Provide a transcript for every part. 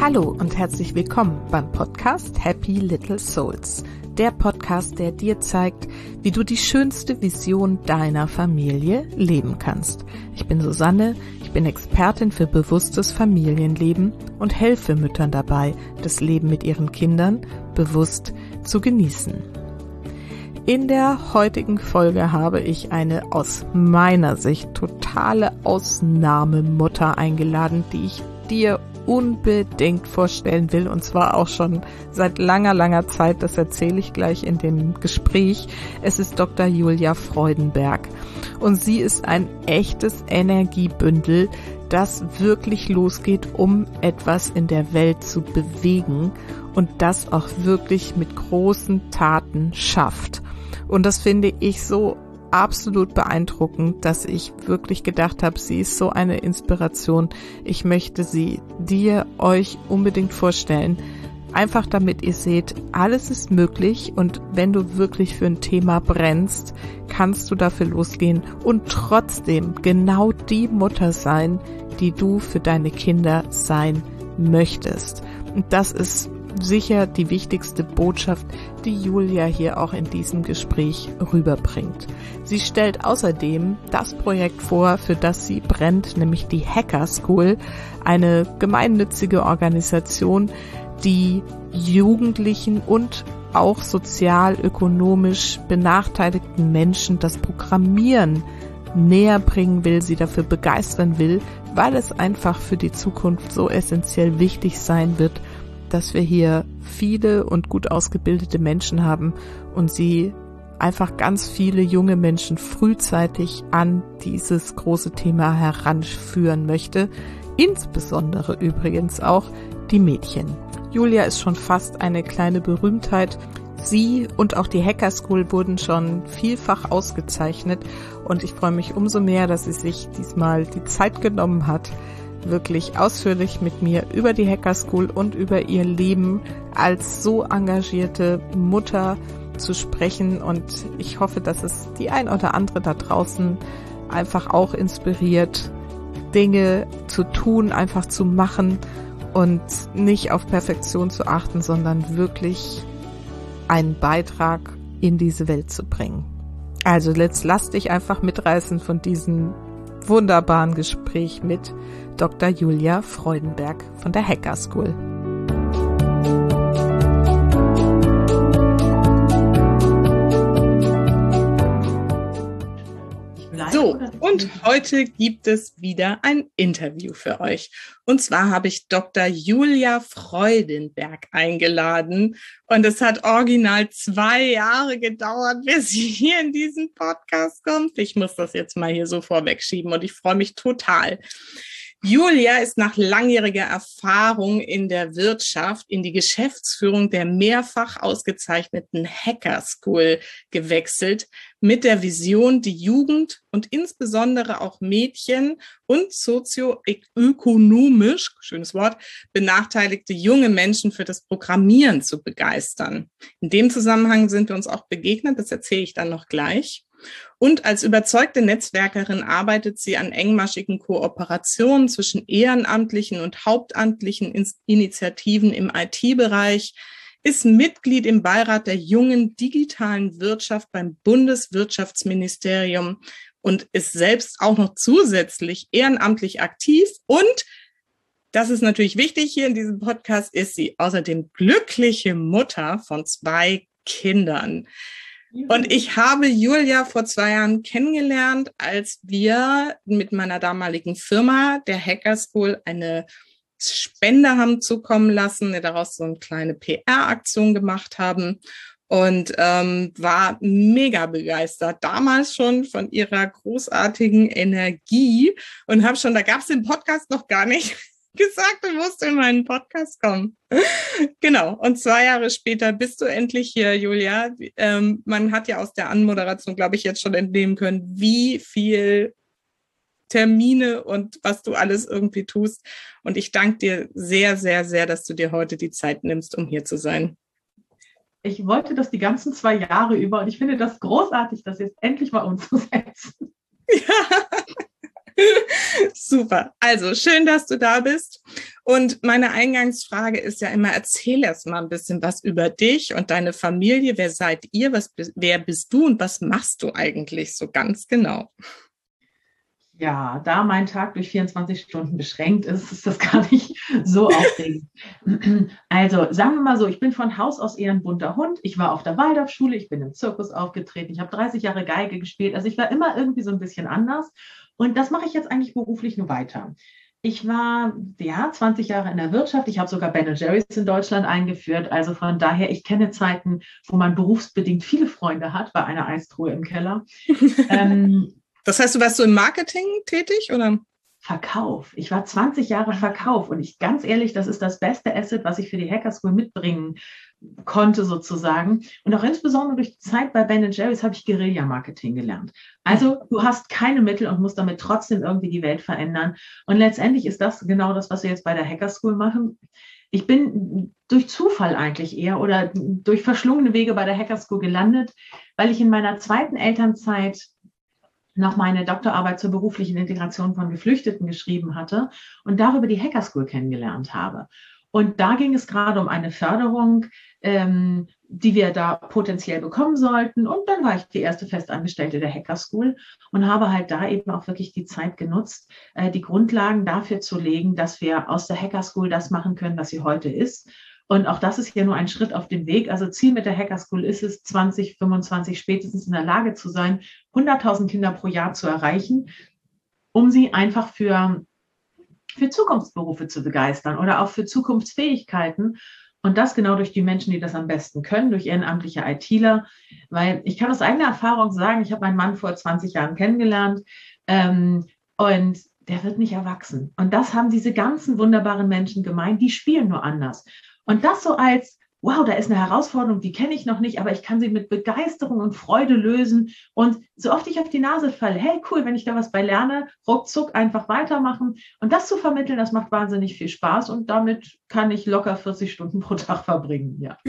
Hallo und herzlich willkommen beim Podcast Happy Little Souls. Der Podcast, der dir zeigt, wie du die schönste Vision deiner Familie leben kannst. Ich bin Susanne, ich bin Expertin für bewusstes Familienleben und helfe Müttern dabei, das Leben mit ihren Kindern bewusst zu genießen. In der heutigen Folge habe ich eine aus meiner Sicht totale Ausnahmemutter eingeladen, die ich dir unbedingt vorstellen will, und zwar auch schon seit langer Zeit. Das erzähle ich gleich in dem Gespräch. Es ist Dr. Julia Freudenberg und sie ist ein echtes Energiebündel, das wirklich losgeht, um etwas in der Welt zu bewegen und das auch wirklich mit großen Taten schafft. Und das finde ich so absolut beeindruckend, dass ich wirklich gedacht habe, sie ist so eine Inspiration. Ich möchte sie euch unbedingt vorstellen. Einfach damit ihr seht, alles ist möglich, und wenn du wirklich für ein Thema brennst, kannst du dafür losgehen und trotzdem genau die Mutter sein, die du für deine Kinder sein möchtest. Und das ist sicher die wichtigste Botschaft, die Julia hier auch in diesem Gespräch rüberbringt. Sie stellt außerdem das Projekt vor, für das sie brennt, nämlich die Hacker School, eine gemeinnützige Organisation, die Jugendlichen und auch sozial-ökonomisch benachteiligten Menschen das Programmieren näher bringen will, sie dafür begeistern will, weil es einfach für die Zukunft so essentiell wichtig sein wird, dass wir hier viele und gut ausgebildete Menschen haben und sie einfach ganz viele junge Menschen frühzeitig an dieses große Thema heranführen möchte. Insbesondere übrigens auch die Mädchen. Julia ist schon fast eine kleine Berühmtheit. Sie und auch die Hacker School wurden schon vielfach ausgezeichnet und ich freue mich umso mehr, dass sie sich diesmal die Zeit genommen hat, wirklich ausführlich mit mir über die Hacker School und über ihr Leben als so engagierte Mutter zu sprechen. Und ich hoffe, dass es die ein oder andere da draußen einfach auch inspiriert, Dinge zu tun, einfach zu machen und nicht auf Perfektion zu achten, sondern wirklich einen Beitrag in diese Welt zu bringen. Also jetzt lass dich einfach mitreißen von diesem wunderbaren Gespräch mit Dr. Julia Freudenberg von der Hacker School. So, und heute gibt es wieder ein Interview für euch. Und zwar habe ich Dr. Julia Freudenberg eingeladen. Und es hat original 2 Jahre gedauert, bis sie hier in diesen Podcast kommt. Ich muss das jetzt mal hier so vorwegschieben und ich freue mich total. Julia ist nach langjähriger Erfahrung in der Wirtschaft in die Geschäftsführung der mehrfach ausgezeichneten Hacker School gewechselt, mit der Vision, die Jugend und insbesondere auch Mädchen und sozioökonomisch, schönes Wort, benachteiligte junge Menschen für das Programmieren zu begeistern. In dem Zusammenhang sind wir uns auch begegnet, das erzähle ich dann noch gleich. Und als überzeugte Netzwerkerin arbeitet sie an engmaschigen Kooperationen zwischen ehrenamtlichen und hauptamtlichen Initiativen im IT-Bereich, ist Mitglied im Beirat der jungen digitalen Wirtschaft beim Bundeswirtschaftsministerium und ist selbst auch noch zusätzlich ehrenamtlich aktiv. Und, das ist natürlich wichtig hier in diesem Podcast, ist sie außerdem glückliche Mutter von 2 Kindern. Und ich habe Julia vor 2 Jahren kennengelernt, als wir mit meiner damaligen Firma, der Hacker School, eine Spende haben zukommen lassen, wir daraus so eine kleine PR-Aktion gemacht haben und war mega begeistert, damals schon von ihrer großartigen Energie und habe schon, da gab es den Podcast noch gar nicht, gesagt, du musst in meinen Podcast kommen. Genau, und 2 Jahre später bist du endlich hier, Julia. Man hat ja aus der Anmoderation, glaube ich, jetzt schon entnehmen können, wie viel Termine und was du alles irgendwie tust. Und ich danke dir sehr, sehr, sehr, dass du dir heute die Zeit nimmst, um hier zu sein. Ich wollte das die ganzen 2 Jahre über und ich finde das großartig, das jetzt endlich mal umzusetzen. Ja. Super. Also schön, dass du da bist. Und meine Eingangsfrage ist ja immer, erzähl erst mal ein bisschen was über dich und deine Familie. Wer seid ihr? Wer bist du und was machst du eigentlich so ganz genau? Ja, da mein Tag durch 24 Stunden beschränkt ist, ist das gar nicht so aufregend. Also sagen wir mal so, ich bin von Haus aus eher ein bunter Hund. Ich war auf der Waldorfschule, ich bin im Zirkus aufgetreten, ich habe 30 Jahre Geige gespielt. Also ich war immer irgendwie so ein bisschen anders. Und das mache ich jetzt eigentlich beruflich nur weiter. Ich war 20 Jahre in der Wirtschaft. Ich habe sogar Ben Jerry's in Deutschland eingeführt. Also von daher, ich kenne Zeiten, wo man berufsbedingt viele Freunde hat bei einer Eistruhe im Keller. Das heißt, du warst so im Marketing tätig, oder? Verkauf. Ich war 20 Jahre Verkauf und ich ganz ehrlich, das ist das beste Asset, was ich für die Hacker School mitbringen konnte sozusagen. Und auch insbesondere durch die Zeit bei Ben Jerry's habe ich Guerilla-Marketing gelernt. Also du hast keine Mittel und musst damit trotzdem irgendwie die Welt verändern. Und letztendlich ist das genau das, was wir jetzt bei der Hacker School machen. Ich bin durch Zufall eigentlich eher oder durch verschlungene Wege bei der Hacker School gelandet, weil ich in meiner zweiten Elternzeit noch meine Doktorarbeit zur beruflichen Integration von Geflüchteten geschrieben hatte und darüber die Hacker School kennengelernt habe. Und da ging es gerade um eine Förderung, die wir da potenziell bekommen sollten. Und dann war ich die erste Festangestellte der Hacker School und habe halt da eben auch wirklich die Zeit genutzt, die Grundlagen dafür zu legen, dass wir aus der Hacker School das machen können, was sie heute ist. Und auch das ist ja nur ein Schritt auf dem Weg. Also Ziel mit der Hacker School ist es, 2025 spätestens in der Lage zu sein, 100.000 Kinder pro Jahr zu erreichen, um sie einfach für Zukunftsberufe zu begeistern oder auch für Zukunftsfähigkeiten. Und das genau durch die Menschen, die das am besten können, durch ehrenamtliche ITler. Weil ich kann aus eigener Erfahrung sagen, ich habe meinen Mann vor 20 Jahren kennengelernt und der wird nicht erwachsen. Und das haben diese ganzen wunderbaren Menschen gemeint, die spielen nur anders. Und das so als, wow, da ist eine Herausforderung, die kenne ich noch nicht, aber ich kann sie mit Begeisterung und Freude lösen. Und so oft ich auf die Nase falle, hey, cool, wenn ich da was bei lerne, ruckzuck einfach weitermachen. Und das zu vermitteln, das macht wahnsinnig viel Spaß. Und damit kann ich locker 40 Stunden pro Tag verbringen, ja.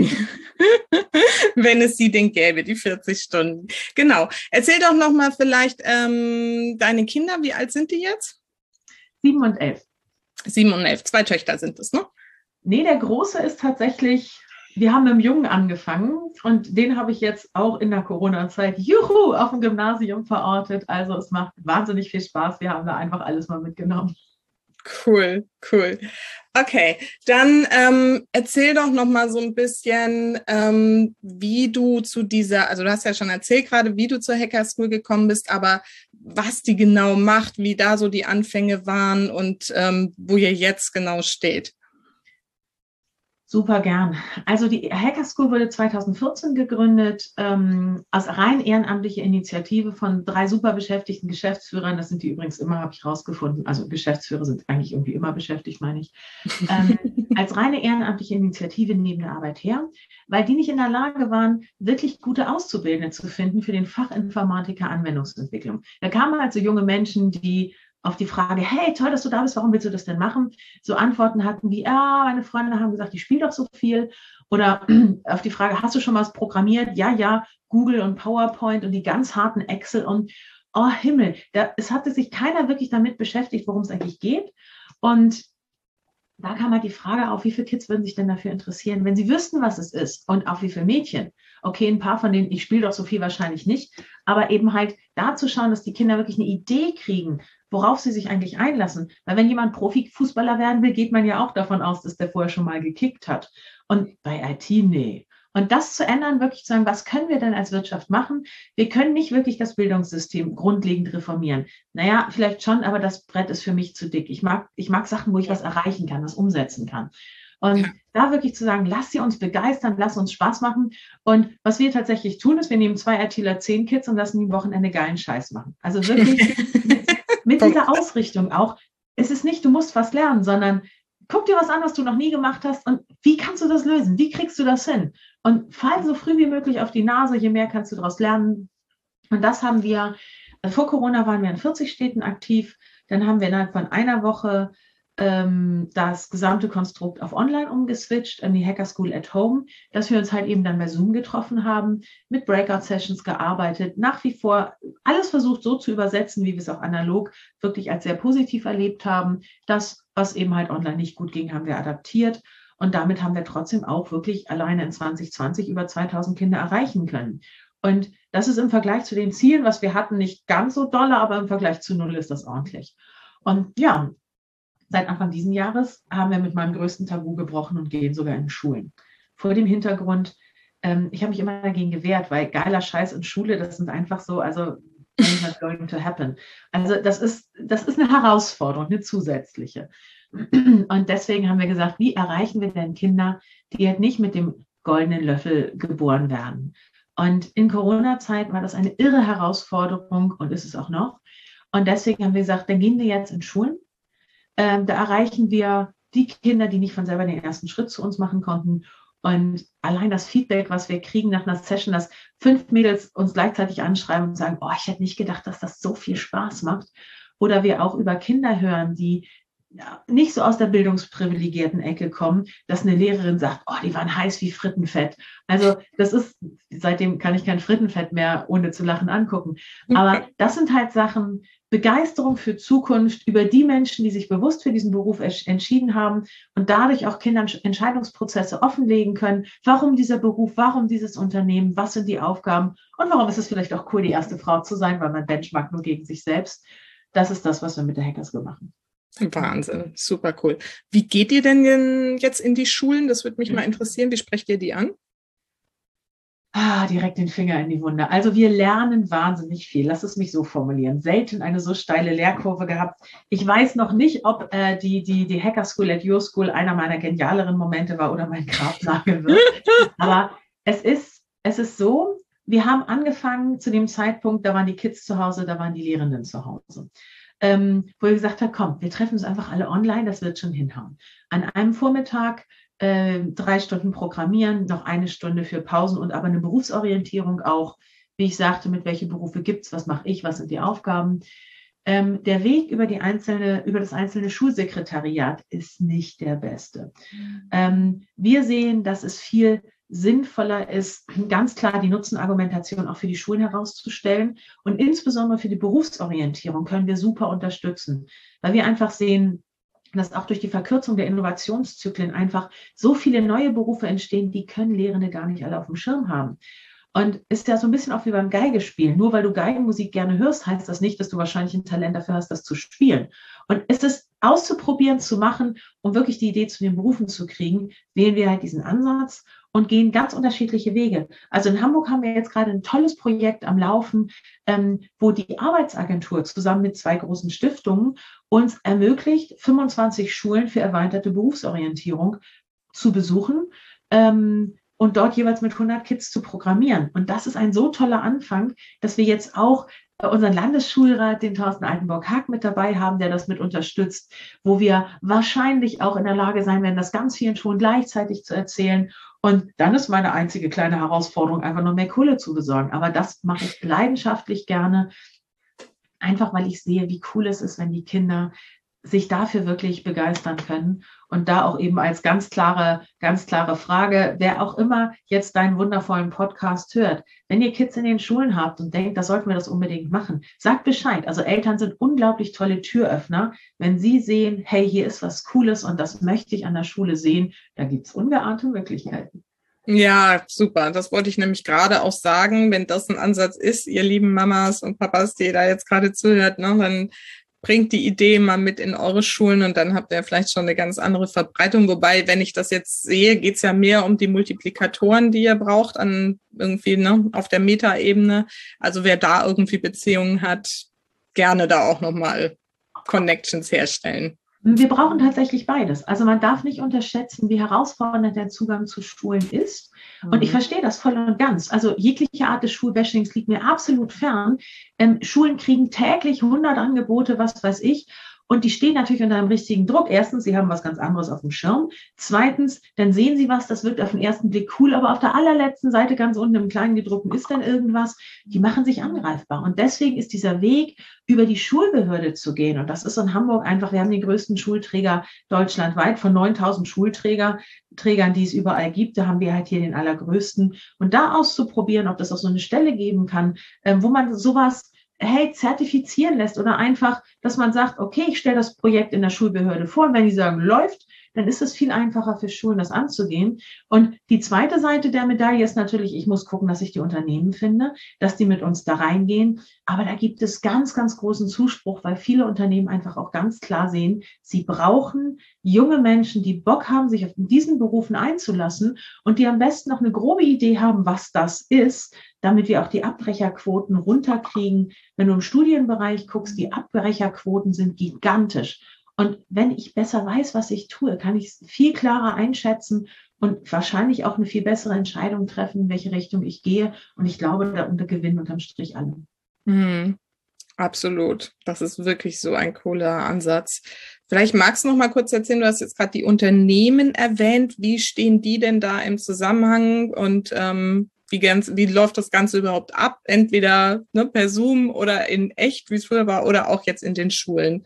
Wenn es sie denn gäbe, die 40 Stunden. Genau. Erzähl doch noch mal vielleicht deine Kinder, wie alt sind die jetzt? 7 und 11. 7 und 11, 2 Töchter sind es, ne? Nee, der Große ist tatsächlich, wir haben mit dem Jungen angefangen und den habe ich jetzt auch in der Corona-Zeit, auf dem Gymnasium verortet. Also es macht wahnsinnig viel Spaß. Wir haben da einfach alles mal mitgenommen. Cool. Okay, dann erzähl doch noch mal so ein bisschen, wie du zu dieser, also du hast ja schon erzählt gerade, wie du zur Hacker School gekommen bist, aber was die genau macht, wie da so die Anfänge waren und wo ihr jetzt genau steht. Super gern. Also die Hacker School wurde 2014 gegründet als rein ehrenamtliche Initiative von 3 super beschäftigten Geschäftsführern. Das sind die übrigens immer, habe ich rausgefunden. Also Geschäftsführer sind eigentlich irgendwie immer beschäftigt, meine ich. Als reine ehrenamtliche Initiative neben der Arbeit her, weil die nicht in der Lage waren, wirklich gute Auszubildende zu finden für den Fachinformatiker Anwendungsentwicklung. Da kamen also junge Menschen, die auf die Frage, hey, toll, dass du da bist, warum willst du das denn machen? So Antworten hatten wie, meine Freunde haben gesagt, ich spiele doch so viel. Oder auf die Frage, hast du schon was programmiert? Ja, Google und PowerPoint und die ganz harten Excel und, oh Himmel, es hatte sich keiner wirklich damit beschäftigt, worum es eigentlich geht. Und da kam halt die Frage auf, wie viele Kids würden sich denn dafür interessieren, wenn sie wüssten, was es ist und auch wie viele Mädchen. Okay, ein paar von denen, ich spiele doch so viel wahrscheinlich nicht, aber eben halt da zu schauen, dass die Kinder wirklich eine Idee kriegen, worauf sie sich eigentlich einlassen. Weil wenn jemand Profifußballer werden will, geht man ja auch davon aus, dass der vorher schon mal gekickt hat. Und bei IT, nee. Und das zu ändern, wirklich zu sagen, was können wir denn als Wirtschaft machen? Wir können nicht wirklich das Bildungssystem grundlegend reformieren. Naja, vielleicht schon, aber das Brett ist für mich zu dick. Ich mag Sachen, wo ich was erreichen kann, was umsetzen kann. Und da wirklich zu sagen, lass sie uns begeistern, lass uns Spaß machen. Und was wir tatsächlich tun, ist, wir nehmen 2 ITler 10 Kids und lassen die am Wochenende geilen Scheiß machen. Also wirklich mit dieser Ausrichtung auch. Es ist nicht, du musst was lernen, sondern guck dir was an, was du noch nie gemacht hast und wie kannst du das lösen? Wie kriegst du das hin? Und fall so früh wie möglich auf die Nase, je mehr kannst du daraus lernen. Und das haben wir, vor Corona waren wir in 40 Städten aktiv, dann haben wir innerhalb von einer Woche das gesamte Konstrukt auf Online umgeswitcht, an die Hacker School at Home, dass wir uns halt eben dann bei Zoom getroffen haben, mit Breakout-Sessions gearbeitet, nach wie vor alles versucht so zu übersetzen, wie wir es auch analog wirklich als sehr positiv erlebt haben. Das, was eben halt online nicht gut ging, haben wir adaptiert. Und damit haben wir trotzdem auch wirklich alleine in 2020 über 2000 Kinder erreichen können. Und das ist im Vergleich zu den Zielen, was wir hatten, nicht ganz so doll, aber im Vergleich zu null ist das ordentlich. Und ja, seit Anfang dieses Jahres haben wir mit meinem größten Tabu gebrochen und gehen sogar in Schulen. Vor dem Hintergrund, ich habe mich immer dagegen gewehrt, weil geiler Scheiß in Schule, das sind einfach so, also not going to happen. Also das ist eine Herausforderung, eine zusätzliche. Und deswegen haben wir gesagt, wie erreichen wir denn Kinder, die halt nicht mit dem goldenen Löffel geboren werden? Und in Corona-Zeit war das eine irre Herausforderung und ist es auch noch. Und deswegen haben wir gesagt, dann gehen wir jetzt in Schulen. Da erreichen wir die Kinder, die nicht von selber den ersten Schritt zu uns machen konnten. Und allein das Feedback, was wir kriegen nach einer Session, dass 5 Mädels uns gleichzeitig anschreiben und sagen, oh, ich hätte nicht gedacht, dass das so viel Spaß macht. Oder wir auch über Kinder hören, die nicht so aus der bildungsprivilegierten Ecke kommen, dass eine Lehrerin sagt, oh, die waren heiß wie Frittenfett. Also das ist, seitdem kann ich kein Frittenfett mehr ohne zu lachen angucken. Aber das sind halt Sachen, Begeisterung für Zukunft über die Menschen, die sich bewusst für diesen Beruf entschieden haben und dadurch auch Kindern Entscheidungsprozesse offenlegen können. Warum dieser Beruf, warum dieses Unternehmen, was sind die Aufgaben und warum ist es vielleicht auch cool, die erste Frau zu sein, weil man benchmarkt nur gegen sich selbst. Das ist das, was wir mit der Hacker School machen. Wahnsinn, super cool. Wie geht ihr denn jetzt in die Schulen? Das würde mich mal interessieren. Wie sprecht ihr die an? Direkt den Finger in die Wunde. Also wir lernen wahnsinnig viel. Lass es mich so formulieren. Selten eine so steile Lehrkurve gehabt. Ich weiß noch nicht, ob die Hacker School at Your School einer meiner genialeren Momente war oder mein Grabnagel wird. Aber es ist so, wir haben angefangen zu dem Zeitpunkt, da waren die Kids zu Hause, da waren die Lehrenden zu Hause. Wo wir gesagt haben, komm, wir treffen uns einfach alle online, das wird schon hinhauen. An einem Vormittag 3 Stunden programmieren, noch 1 Stunde für Pausen und aber eine Berufsorientierung auch. Wie ich sagte, mit welche Berufe gibt es, was mache ich, was sind die Aufgaben. Der Weg über das einzelne Schulsekretariat ist nicht der beste. Wir sehen, dass es viel sinnvoller ist, ganz klar die Nutzenargumentation auch für die Schulen herauszustellen. Und insbesondere für die Berufsorientierung können wir super unterstützen, weil wir einfach sehen, dass auch durch die Verkürzung der Innovationszyklen einfach so viele neue Berufe entstehen, die können Lehrende gar nicht alle auf dem Schirm haben. Und ist ja so ein bisschen auch wie beim Geigespielen. Nur weil du Geigenmusik gerne hörst, heißt das nicht, dass du wahrscheinlich ein Talent dafür hast, das zu spielen. Und es ist auszuprobieren, zu machen, um wirklich die Idee zu den Berufen zu kriegen, wählen wir halt diesen Ansatz und gehen ganz unterschiedliche Wege. Also in Hamburg haben wir jetzt gerade ein tolles Projekt am Laufen, wo die Arbeitsagentur zusammen mit 2 großen Stiftungen uns ermöglicht, 25 Schulen für erweiterte Berufsorientierung zu besuchen und dort jeweils mit 100 Kids zu programmieren. Und das ist ein so toller Anfang, dass wir jetzt auch unseren Landesschulrat, den Thorsten Altenburg-Haag, mit dabei haben, der das mit unterstützt, wo wir wahrscheinlich auch in der Lage sein werden, das ganz vielen Schulen gleichzeitig zu erzählen. Und dann ist meine einzige kleine Herausforderung, einfach nur mehr Kohle zu besorgen. Aber das mache ich leidenschaftlich gerne, einfach weil ich sehe, wie cool es ist, wenn die Kinder sich dafür wirklich begeistern können. Und da auch eben als ganz klare Frage, wer auch immer jetzt deinen wundervollen Podcast hört, wenn ihr Kids in den Schulen habt und denkt, da sollten wir das unbedingt machen, sagt Bescheid. Also Eltern sind unglaublich tolle Türöffner. Wenn sie sehen, hey, hier ist was Cooles und das möchte ich an der Schule sehen, da gibt es ungeahnte Möglichkeiten. Ja, super. Das wollte ich nämlich gerade auch sagen. Wenn das ein Ansatz ist, ihr lieben Mamas und Papas, die da jetzt gerade zuhört, ne, dann bringt die Idee mal mit in eure Schulen und dann habt ihr vielleicht schon eine ganz andere Verbreitung. Wobei, wenn ich das jetzt sehe, geht es ja mehr um die Multiplikatoren, die ihr braucht, an irgendwie, ne, auf der Meta-Ebene. Also wer da irgendwie Beziehungen hat, gerne da auch nochmal Connections herstellen. Wir brauchen tatsächlich beides. Also man darf nicht unterschätzen, wie herausfordernd der Zugang zu Schulen ist. Und ich verstehe das voll und ganz. Also jegliche Art des Schulbashings liegt mir absolut fern. Schulen kriegen täglich 100 Angebote, was weiß ich. Und die stehen natürlich unter einem richtigen Druck. Erstens, sie haben was ganz anderes auf dem Schirm. Zweitens, dann sehen sie was, das wirkt auf den ersten Blick cool, aber auf der allerletzten Seite ganz unten im kleinen gedruckten ist dann irgendwas. Die machen sich angreifbar. Und deswegen ist dieser Weg, über die Schulbehörde zu gehen, und das ist in Hamburg einfach, wir haben den größten Schulträger deutschlandweit von 9.000 Schulträgern, die es überall gibt. Da haben wir halt hier den allergrößten. Und da auszuprobieren, ob das auch so eine Stelle geben kann, wo man sowas zertifizieren lässt oder einfach, dass man sagt, okay, ich stelle das Projekt in der Schulbehörde vor und wenn die sagen, läuft, dann ist es viel einfacher für Schulen, das anzugehen. Und die zweite Seite der Medaille ist natürlich, ich muss gucken, dass ich die Unternehmen finde, dass die mit uns da reingehen. Aber da gibt es ganz, ganz großen Zuspruch, weil viele Unternehmen einfach auch ganz klar sehen, sie brauchen junge Menschen, die Bock haben, sich auf diesen Berufen einzulassen und die am besten noch eine grobe Idee haben, was das ist, damit wir auch die Abbrecherquoten runterkriegen. Wenn du im Studienbereich guckst, die Abbrecherquoten sind gigantisch. Und wenn ich besser weiß, was ich tue, kann ich es viel klarer einschätzen und wahrscheinlich auch eine viel bessere Entscheidung treffen, in welche Richtung ich gehe. Und ich glaube, da gewinnen unterm Strich alle. Absolut. Das ist wirklich so ein cooler Ansatz. Vielleicht magst du noch mal kurz erzählen, du hast jetzt gerade die Unternehmen erwähnt. Wie stehen die denn da im Zusammenhang und wie läuft das Ganze überhaupt ab? Entweder per Zoom oder in echt, wie es früher war, oder auch jetzt in den Schulen.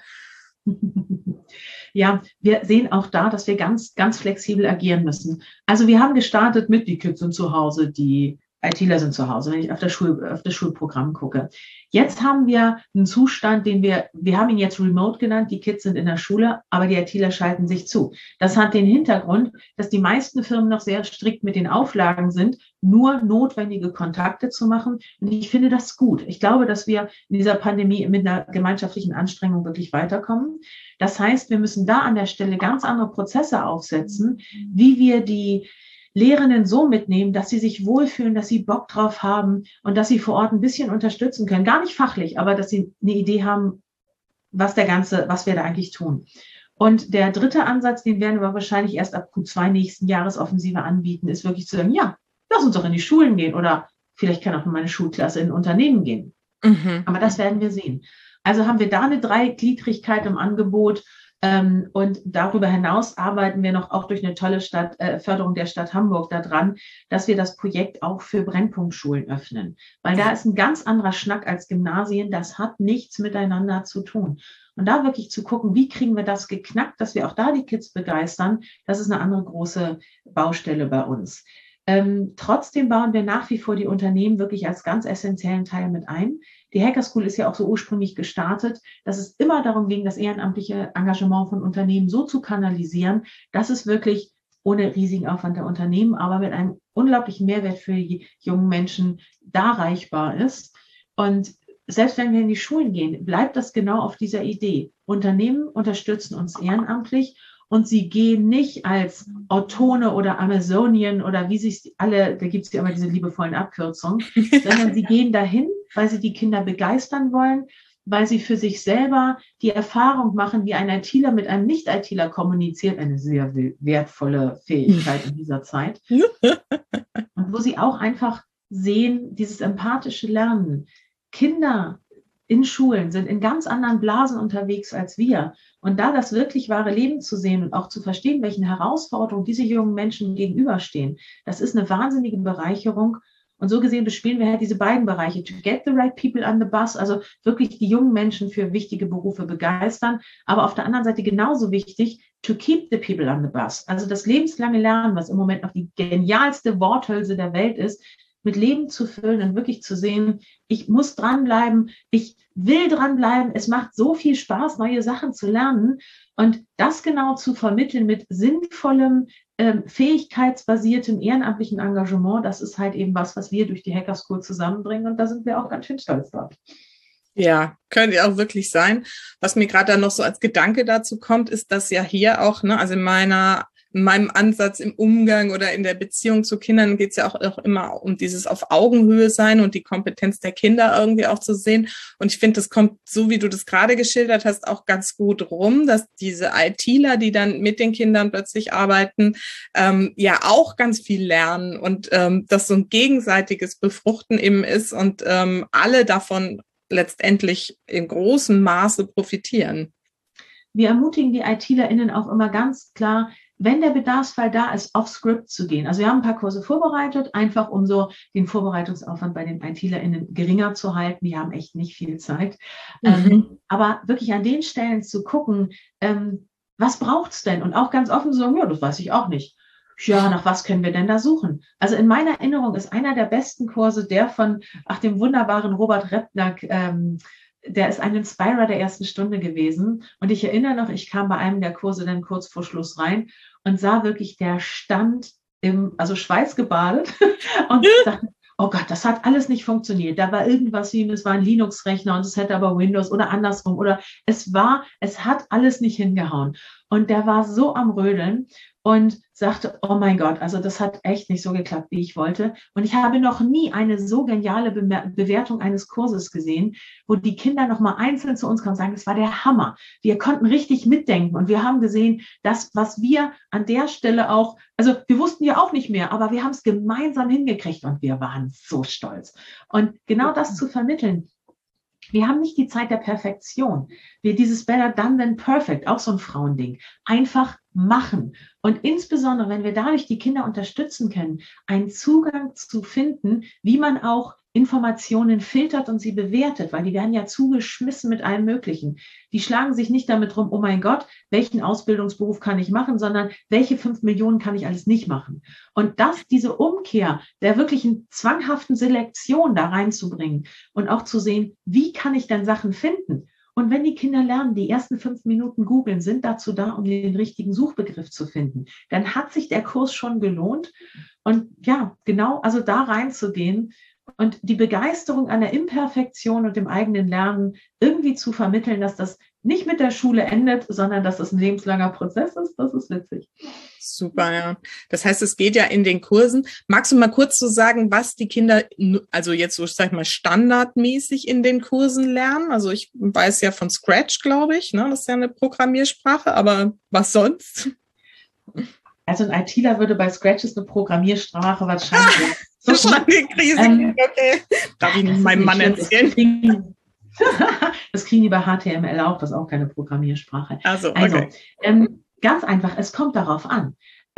Ja, wir sehen auch da, dass wir ganz, ganz flexibel agieren müssen. Also wir haben gestartet mit, die Kids sind zu Hause, die ITler sind zu Hause, wenn ich auf das Schulprogramm gucke. Jetzt haben wir einen Zustand, wir haben ihn jetzt Remote genannt, die Kids sind in der Schule, aber die ITler schalten sich zu. Das hat den Hintergrund, dass die meisten Firmen noch sehr strikt mit den Auflagen sind, nur notwendige Kontakte zu machen. Und ich finde das gut. Ich glaube, dass wir in dieser Pandemie mit einer gemeinschaftlichen Anstrengung wirklich weiterkommen. Das heißt, wir müssen da an der Stelle ganz andere Prozesse aufsetzen, wie wir die Lehrenden so mitnehmen, dass sie sich wohlfühlen, dass sie Bock drauf haben und dass sie vor Ort ein bisschen unterstützen können. Gar nicht fachlich, aber dass sie eine Idee haben, was wir da eigentlich tun. Und der dritte Ansatz, den werden wir wahrscheinlich erst ab Q2 nächsten Jahres offensiver anbieten, ist wirklich zu sagen, ja, lass uns doch in die Schulen gehen oder vielleicht kann auch meine Schulklasse in ein Unternehmen gehen. Aber das werden wir sehen. Also haben wir da eine Dreigliedrigkeit im Angebot. Und darüber hinaus arbeiten wir noch auch durch eine tolle Förderung der Stadt Hamburg daran, dass wir das Projekt auch für Brennpunktschulen öffnen. Weil da ist ein ganz anderer Schnack als Gymnasien. Das hat nichts miteinander zu tun. Und da wirklich zu gucken, wie kriegen wir das geknackt, dass wir auch da die Kids begeistern, das ist eine andere große Baustelle bei uns. Trotzdem bauen wir nach wie vor die Unternehmen wirklich als ganz essentiellen Teil mit ein. Die Hacker School ist ja auch so ursprünglich gestartet, dass es immer darum ging, das ehrenamtliche Engagement von Unternehmen so zu kanalisieren, dass es wirklich ohne riesigen Aufwand der Unternehmen, aber mit einem unglaublichen Mehrwert für die jungen Menschen darreichbar ist. Und selbst wenn wir in die Schulen gehen, bleibt das genau auf dieser Idee. Unternehmen unterstützen uns ehrenamtlich und sie gehen nicht als Autone oder Amazonien oder wie sich alle, da gibt es ja immer diese liebevollen Abkürzungen, sondern sie gehen dahin, weil sie die Kinder begeistern wollen, weil sie für sich selber die Erfahrung machen, wie ein ITler mit einem Nicht-ITler kommuniziert, eine sehr wertvolle Fähigkeit in dieser Zeit. Und wo sie auch einfach sehen, dieses empathische Lernen. Kinder in Schulen sind in ganz anderen Blasen unterwegs als wir. Und da das wirklich wahre Leben zu sehen und auch zu verstehen, welchen Herausforderungen diese jungen Menschen gegenüberstehen, das ist eine wahnsinnige Bereicherung. Und so gesehen bespielen wir halt diese beiden Bereiche, to get the right people on the bus, also wirklich die jungen Menschen für wichtige Berufe begeistern, aber auf der anderen Seite genauso wichtig, to keep the people on the bus, also das lebenslange Lernen, was im Moment noch die genialste Worthülse der Welt ist, mit Leben zu füllen und wirklich zu sehen, ich muss dranbleiben, ich will dranbleiben, es macht so viel Spaß, neue Sachen zu lernen und das genau zu vermitteln mit sinnvollem, fähigkeitsbasiertem ehrenamtlichen Engagement, das ist halt eben was wir durch die Hacker School zusammenbringen und da sind wir auch ganz schön stolz drauf. Ja, könnte auch wirklich sein. Was mir gerade dann noch so als Gedanke dazu kommt, ist, dass ja hier auch, also in meinem Ansatz im Umgang oder in der Beziehung zu Kindern geht es ja auch immer um dieses auf Augenhöhe sein und die Kompetenz der Kinder irgendwie auch zu sehen. Und ich finde, das kommt, so wie du das gerade geschildert hast, auch ganz gut rum, dass diese ITler, die dann mit den Kindern plötzlich arbeiten, ja auch ganz viel lernen und dass so ein gegenseitiges Befruchten eben ist und alle davon letztendlich in großem Maße profitieren. wir ermutigen die ITlerInnen auch immer ganz klar, wenn der Bedarfsfall da ist, auf Script zu gehen. Also wir haben ein paar Kurse vorbereitet, einfach um so den Vorbereitungsaufwand bei den ITlerInnen geringer zu halten. Die haben echt nicht viel Zeit. Aber wirklich an den Stellen zu gucken, was braucht's denn? Und auch ganz offen zu sagen, ja, das weiß ich auch nicht. Ja, nach was können wir denn da suchen? Also in meiner Erinnerung ist einer der besten Kurse der von, dem wunderbaren Robert Repnack, der ist ein Inspirer der ersten Stunde gewesen. Und ich erinnere noch, ich kam bei einem der Kurse dann kurz vor Schluss rein und sah wirklich, der stand schweißgebadet und dachte, oh Gott, das hat alles nicht funktioniert. Da war irgendwas wie, es war ein Linux-Rechner und es hätte aber Windows oder andersrum oder es hat alles nicht hingehauen. Und der war so am Rödeln und sagte, oh mein Gott, also das hat echt nicht so geklappt, wie ich wollte. Und ich habe noch nie eine so geniale Bewertung eines Kurses gesehen, wo die Kinder nochmal einzeln zu uns kommen und sagen, das war der Hammer. Wir konnten richtig mitdenken und wir haben gesehen, das, was wir an der Stelle auch, also wir wussten ja auch nicht mehr, aber wir haben es gemeinsam hingekriegt und wir waren so stolz. Und genau das zu vermitteln, wir haben nicht die Zeit der Perfektion. Dieses Better Done Than Perfect, auch so ein Frauending, einfach machen. Und insbesondere, wenn wir dadurch die Kinder unterstützen können, einen Zugang zu finden, wie man auch Informationen filtert und sie bewertet, weil die werden ja zugeschmissen mit allem Möglichen. Die schlagen sich nicht damit rum, oh mein Gott, welchen Ausbildungsberuf kann ich machen, sondern welche 5 Millionen kann ich alles nicht machen. Und diese Umkehr der wirklichen zwanghaften Selektion da reinzubringen und auch zu sehen, wie kann ich denn Sachen finden? Und wenn die Kinder lernen, die ersten 5 Minuten googeln sind dazu da, um den richtigen Suchbegriff zu finden, dann hat sich der Kurs schon gelohnt. Und ja, genau, also da reinzugehen und die Begeisterung an der Imperfektion und dem eigenen Lernen irgendwie zu vermitteln, dass das nicht mit der Schule endet, sondern dass das ein lebenslanger Prozess ist, das ist witzig. Super, ja. Das heißt, es geht ja in den Kursen. Magst du mal kurz so sagen, was die Kinder, also jetzt so, sag ich mal, standardmäßig in den Kursen lernen? Also ich weiß ja von Scratch, glaube ich, ne? Das ist ja eine Programmiersprache, aber was sonst? Also ein ITler würde bei Scratch ist eine Programmiersprache wahrscheinlich so schon die Krise. Okay. Darf ich nicht meinem Mann erzählen? Das kriegen die bei HTML auch, das ist auch keine Programmiersprache. Also, okay. Ganz einfach, es kommt darauf an.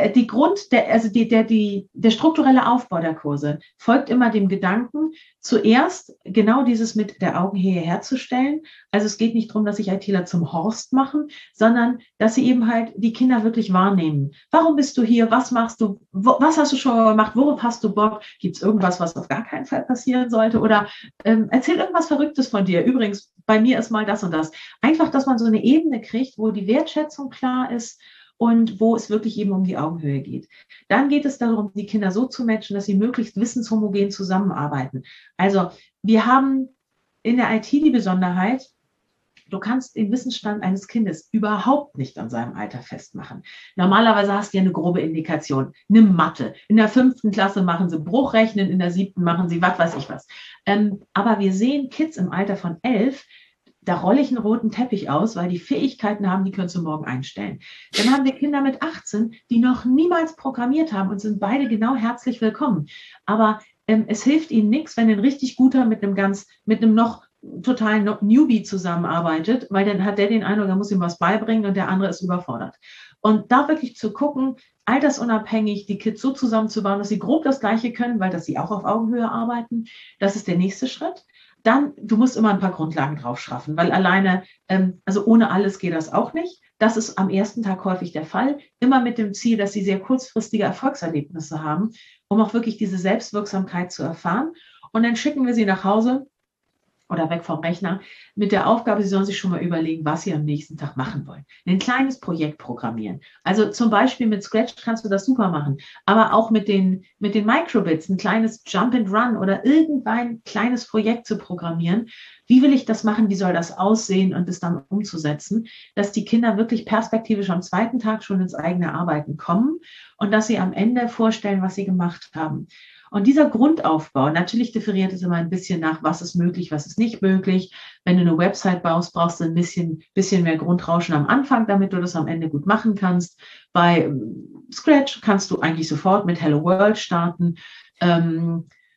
Der strukturelle Aufbau der Kurse folgt immer dem Gedanken, zuerst genau dieses mit der Augenhöhe herzustellen. Also es geht nicht darum, dass sich ITler zum Horst machen, sondern dass sie eben halt die Kinder wirklich wahrnehmen. Warum bist du hier? Was machst du? Was hast du schon gemacht? Worauf hast du Bock? Gibt es irgendwas, was auf gar keinen Fall passieren sollte? Oder erzähl irgendwas Verrücktes von dir. Übrigens, bei mir ist mal das und das. Einfach, dass man so eine Ebene kriegt, wo die Wertschätzung klar ist, und wo es wirklich eben um die Augenhöhe geht. Dann geht es darum, die Kinder so zu matchen, dass sie möglichst wissenshomogen zusammenarbeiten. Also wir haben in der IT die Besonderheit, du kannst den Wissensstand eines Kindes überhaupt nicht an seinem Alter festmachen. Normalerweise hast du ja eine grobe Indikation. Nimm Mathe. In der 5. Klasse machen sie Bruchrechnen, in der 7. machen sie was weiß ich was. Aber wir sehen Kids im Alter von 11, da rolle ich einen roten Teppich aus, weil die Fähigkeiten haben, die können sie morgen einstellen. Dann haben wir Kinder mit 18, die noch niemals programmiert haben und sind beide genau herzlich willkommen. Aber es hilft ihnen nichts, wenn ein richtig guter mit einem noch totalen Newbie zusammenarbeitet, weil dann hat der den Eindruck, er muss ihm was beibringen und der andere ist überfordert. Und da wirklich zu gucken, altersunabhängig die Kids so zusammenzubauen, dass sie grob das Gleiche können, weil dass sie auch auf Augenhöhe arbeiten, das ist der nächste Schritt. Dann, du musst immer ein paar Grundlagen drauf schaffen, weil alleine, also ohne alles geht das auch nicht. Das ist am ersten Tag häufig der Fall, immer mit dem Ziel, dass sie sehr kurzfristige Erfolgserlebnisse haben, um auch wirklich diese Selbstwirksamkeit zu erfahren. Und dann schicken wir sie nach Hause oder weg vom Rechner mit der Aufgabe, sie sollen sich schon mal überlegen, was sie am nächsten Tag machen wollen. Ein kleines Projekt programmieren. Also zum Beispiel mit Scratch kannst du das super machen, aber auch mit den Microbits, ein kleines Jump and Run oder irgendein kleines Projekt zu programmieren. Wie will ich das machen? Wie soll das aussehen und es dann umzusetzen, dass die Kinder wirklich perspektivisch am zweiten Tag schon ins eigene Arbeiten kommen und dass sie am Ende vorstellen, was sie gemacht haben. Und dieser Grundaufbau, natürlich differiert es immer ein bisschen nach, was ist möglich, was ist nicht möglich. Wenn du eine Website baust, brauchst du ein bisschen mehr Grundrauschen am Anfang, damit du das am Ende gut machen kannst. Bei Scratch kannst du eigentlich sofort mit Hello World starten.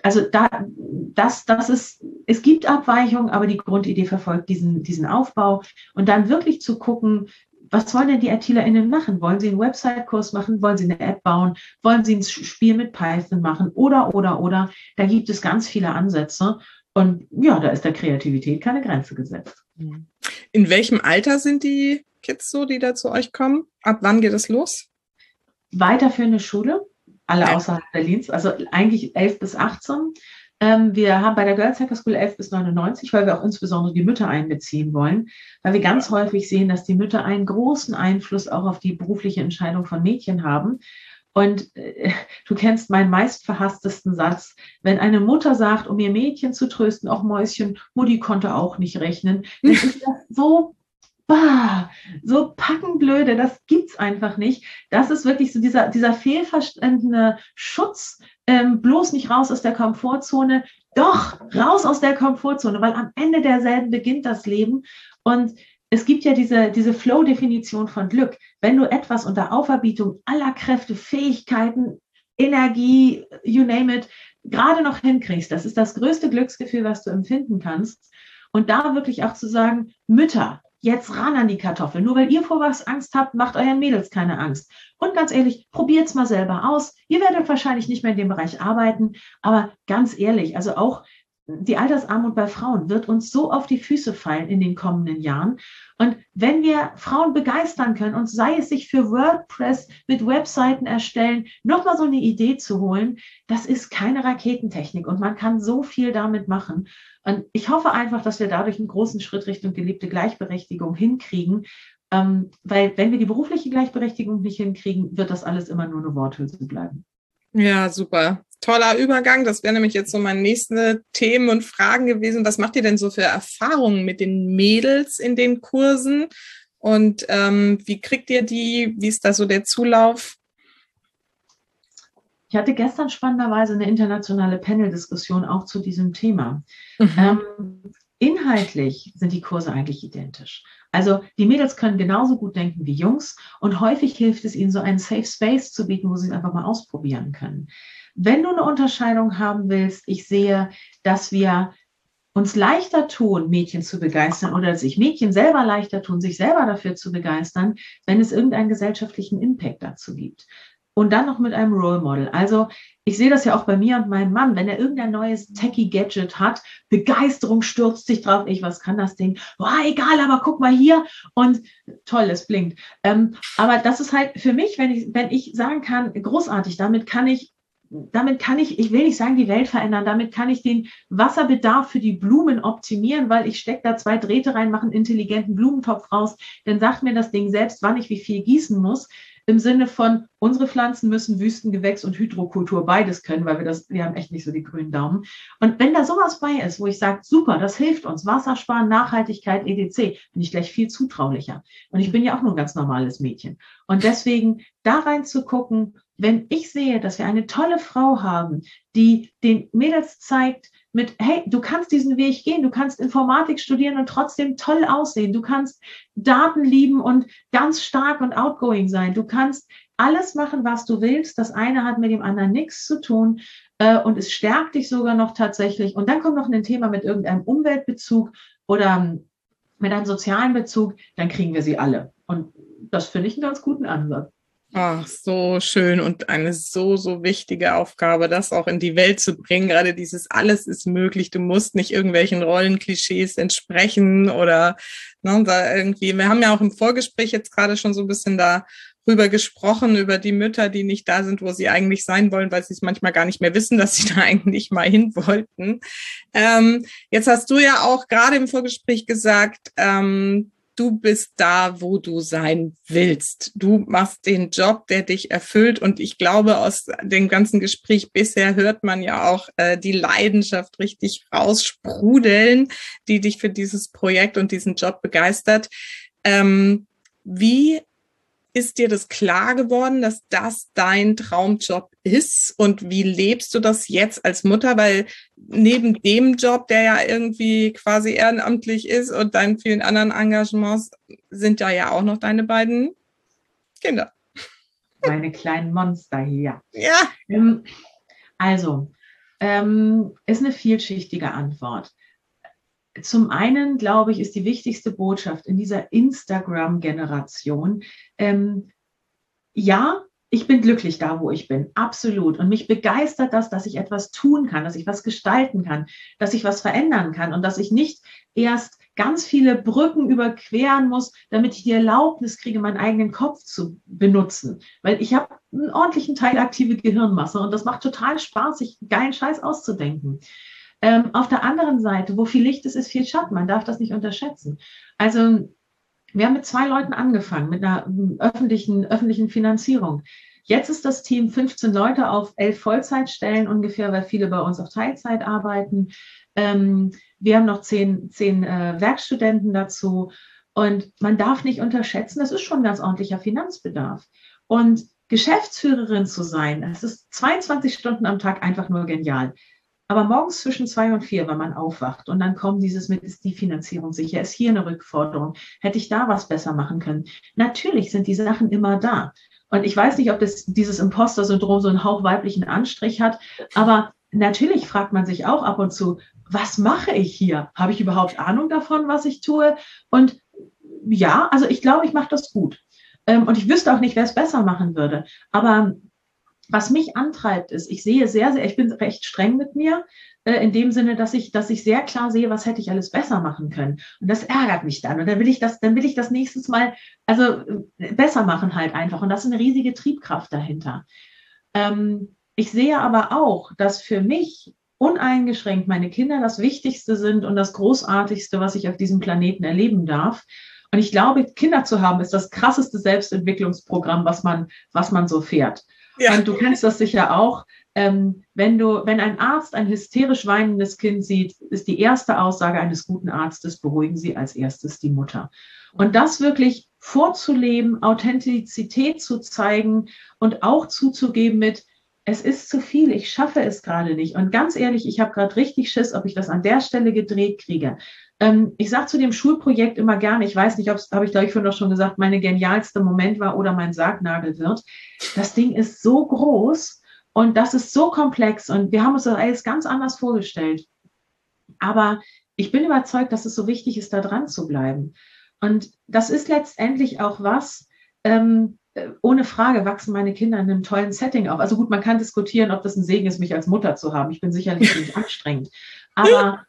also es gibt Abweichungen, aber die Grundidee verfolgt diesen Aufbau und dann wirklich zu gucken, was wollen denn die ITlerInnen machen? Wollen sie einen Website-Kurs machen? Wollen sie eine App bauen? Wollen sie ein Spiel mit Python machen? Oder. Da gibt es ganz viele Ansätze. Und ja, da ist der Kreativität keine Grenze gesetzt. In welchem Alter sind die Kids so, die da zu euch kommen? Ab wann geht es los? Weiterführende Schule, alle außerhalb Berlins, also eigentlich 11 bis 18. Wir haben bei der Girls Hacker School 11 bis 99, weil wir auch insbesondere die Mütter einbeziehen wollen, weil wir ganz häufig sehen, dass die Mütter einen großen Einfluss auch auf die berufliche Entscheidung von Mädchen haben. Und du kennst meinen meistverhasstesten Satz, wenn eine Mutter sagt, um ihr Mädchen zu trösten, auch Mäuschen, Mutti konnte auch nicht rechnen, dann ist das so packenblöde, das gibt's einfach nicht. Das ist wirklich so dieser fehlverstandene Schutz, bloß nicht raus aus der Komfortzone, doch raus aus der Komfortzone, weil am Ende derselben beginnt das Leben. Und es gibt ja diese Flow-Definition von Glück. Wenn du etwas unter Auferbietung aller Kräfte, Fähigkeiten, Energie, you name it, gerade noch hinkriegst, das ist das größte Glücksgefühl, was du empfinden kannst. Und da wirklich auch zu sagen, Mütter, jetzt ran an die Kartoffel. Nur weil ihr vor was Angst habt, macht euren Mädels keine Angst. Und ganz ehrlich, probiert's mal selber aus. Ihr werdet wahrscheinlich nicht mehr in dem Bereich arbeiten, aber ganz ehrlich, also auch die Altersarmut bei Frauen wird uns so auf die Füße fallen in den kommenden Jahren. Und wenn wir Frauen begeistern können, und sei es sich für WordPress mit Webseiten erstellen, nochmal so eine Idee zu holen, das ist keine Raketentechnik und man kann so viel damit machen. Und ich hoffe einfach, dass wir dadurch einen großen Schritt Richtung gelebte Gleichberechtigung hinkriegen, weil wenn wir die berufliche Gleichberechtigung nicht hinkriegen, wird das alles immer nur eine Worthülse bleiben. Ja, super. Toller Übergang. Das wäre nämlich jetzt so meine nächsten Themen und Fragen gewesen. Was macht ihr denn so für Erfahrungen mit den Mädels in den Kursen? Und wie kriegt ihr die? Wie ist da so der Zulauf? Ich hatte gestern spannenderweise eine internationale Panel-Diskussion auch zu diesem Thema. Inhaltlich sind die Kurse eigentlich identisch. Also die Mädels können genauso gut denken wie Jungs und häufig hilft es ihnen, so einen Safe Space zu bieten, wo sie es einfach mal ausprobieren können. Wenn du eine Unterscheidung haben willst, ich sehe, dass wir uns leichter tun, Mädchen zu begeistern oder sich Mädchen selber leichter tun, sich selber dafür zu begeistern, wenn es irgendeinen gesellschaftlichen Impact dazu gibt. Und dann noch mit einem Role Model. Also ich sehe das ja auch bei mir und meinem Mann, wenn er irgendein neues Techie-Gadget hat, Begeisterung stürzt sich drauf, was kann das Ding? Boah, egal, aber guck mal hier und toll, es blinkt. Aber das ist halt für mich, wenn ich sagen kann, großartig, damit kann ich, ich will nicht sagen, die Welt verändern, damit kann ich den Wasserbedarf für die Blumen optimieren, weil ich stecke da 2 Drähte rein, mache einen intelligenten Blumentopf raus, dann sagt mir das Ding selbst, wann ich wie viel gießen muss. Im Sinne von, unsere Pflanzen müssen Wüstengewächs und Hydrokultur beides können, weil wir haben echt nicht so die grünen Daumen. Und wenn da sowas bei ist, wo ich sage, super, das hilft uns, Wassersparen, Nachhaltigkeit, etc., bin ich gleich viel zutraulicher. Und ich bin ja auch nur ein ganz normales Mädchen. Und deswegen da rein zu gucken, wenn ich sehe, dass wir eine tolle Frau haben, die den Mädels zeigt, mit, hey, du kannst diesen Weg gehen, du kannst Informatik studieren und trotzdem toll aussehen, du kannst Daten lieben und ganz stark und outgoing sein, du kannst alles machen, was du willst, das eine hat mit dem anderen nichts zu tun und es stärkt dich sogar noch tatsächlich und dann kommt noch ein Thema mit irgendeinem Umweltbezug oder mit einem sozialen Bezug, dann kriegen wir sie alle und das finde ich einen ganz guten Ansatz. Ach, so schön und eine so, so wichtige Aufgabe, das auch in die Welt zu bringen. Gerade dieses alles ist möglich. Du musst nicht irgendwelchen Rollenklischees entsprechen oder da irgendwie. Wir haben ja auch im Vorgespräch jetzt gerade schon so ein bisschen darüber gesprochen, über die Mütter, die nicht da sind, wo sie eigentlich sein wollen, weil sie es manchmal gar nicht mehr wissen, dass sie da eigentlich mal hin wollten. Jetzt hast du ja auch gerade im Vorgespräch gesagt, du bist da, wo du sein willst. Du machst den Job, der dich erfüllt. Und ich glaube, aus dem ganzen Gespräch bisher hört man ja auch die Leidenschaft richtig raussprudeln, die dich für dieses Projekt und diesen Job begeistert. Wie ist dir das klar geworden, dass das dein Traumjob ist? Und wie lebst du das jetzt als Mutter? Weil neben dem Job, der ja irgendwie quasi ehrenamtlich ist und deinen vielen anderen Engagements, sind ja auch noch deine beiden Kinder. Meine kleinen Monster hier. Ja. Also, ist eine vielschichtige Antwort. Zum einen, glaube ich, ist die wichtigste Botschaft in dieser Instagram-Generation, ja, ich bin glücklich da, wo ich bin, absolut. Und mich begeistert das, dass ich etwas tun kann, dass ich was gestalten kann, dass ich was verändern kann und dass ich nicht erst ganz viele Brücken überqueren muss, damit ich die Erlaubnis kriege, meinen eigenen Kopf zu benutzen. Weil ich habe einen ordentlichen Teil aktive Gehirnmasse und das macht total Spaß, sich geilen Scheiß auszudenken. Auf der anderen Seite, wo viel Licht ist, ist viel Schatten. Man darf das nicht unterschätzen. Also wir haben mit 2 Leuten angefangen, mit einer öffentlichen Finanzierung. Jetzt ist das Team 15 Leute auf 11 Vollzeitstellen ungefähr, weil viele bei uns auf Teilzeit arbeiten. Wir haben noch 10 Werkstudenten dazu. Und man darf nicht unterschätzen, das ist schon ein ganz ordentlicher Finanzbedarf. Und Geschäftsführerin zu sein, das ist 22 Stunden am Tag einfach nur genial. Aber morgens zwischen 2 und 4, wenn man aufwacht und dann kommt dieses mit, ist die Finanzierung sicher, ist hier eine Rückforderung, hätte ich da was besser machen können. Natürlich sind die Sachen immer da. Und ich weiß nicht, ob dieses Imposter-Syndrom so einen Hauch weiblichen Anstrich hat, aber natürlich fragt man sich auch ab und zu, was mache ich hier? Habe ich überhaupt Ahnung davon, was ich tue? Und ja, also ich glaube, ich mache das gut. Und ich wüsste auch nicht, wer es besser machen würde. Aber was mich antreibt, ist, ich sehe ich bin recht streng mit mir, in dem Sinne, dass ich sehr klar sehe, was hätte ich alles besser machen können. Und das ärgert mich dann. Und dann will ich das nächstes Mal, besser machen halt einfach. Und das ist eine riesige Triebkraft dahinter. Ich sehe aber auch, dass für mich uneingeschränkt meine Kinder das Wichtigste sind und das Großartigste, was ich auf diesem Planeten erleben darf. Und ich glaube, Kinder zu haben, ist das krasseste Selbstentwicklungsprogramm, was man so fährt. Ja. Und du kennst das sicher auch. Wenn ein Arzt ein hysterisch weinendes Kind sieht, ist die erste Aussage eines guten Arztes, beruhigen Sie als erstes die Mutter. Und das wirklich vorzuleben, Authentizität zu zeigen und auch zuzugeben mit, es ist zu viel, ich schaffe es gerade nicht. Und ganz ehrlich, ich habe gerade richtig Schiss, ob ich das an der Stelle gedreht kriege. Ich sage zu dem Schulprojekt immer gerne, ich weiß nicht, habe ich glaube ich vorhin doch schon gesagt, meine genialste Moment war oder mein Sargnagel wird. Das Ding ist so groß und das ist so komplex und wir haben uns das alles ganz anders vorgestellt. Aber ich bin überzeugt, dass es so wichtig ist, da dran zu bleiben. Und das ist letztendlich auch was, ohne Frage wachsen meine Kinder in einem tollen Setting auf. Also gut, man kann diskutieren, ob das ein Segen ist, mich als Mutter zu haben. Ich bin sicherlich nicht anstrengend. Aber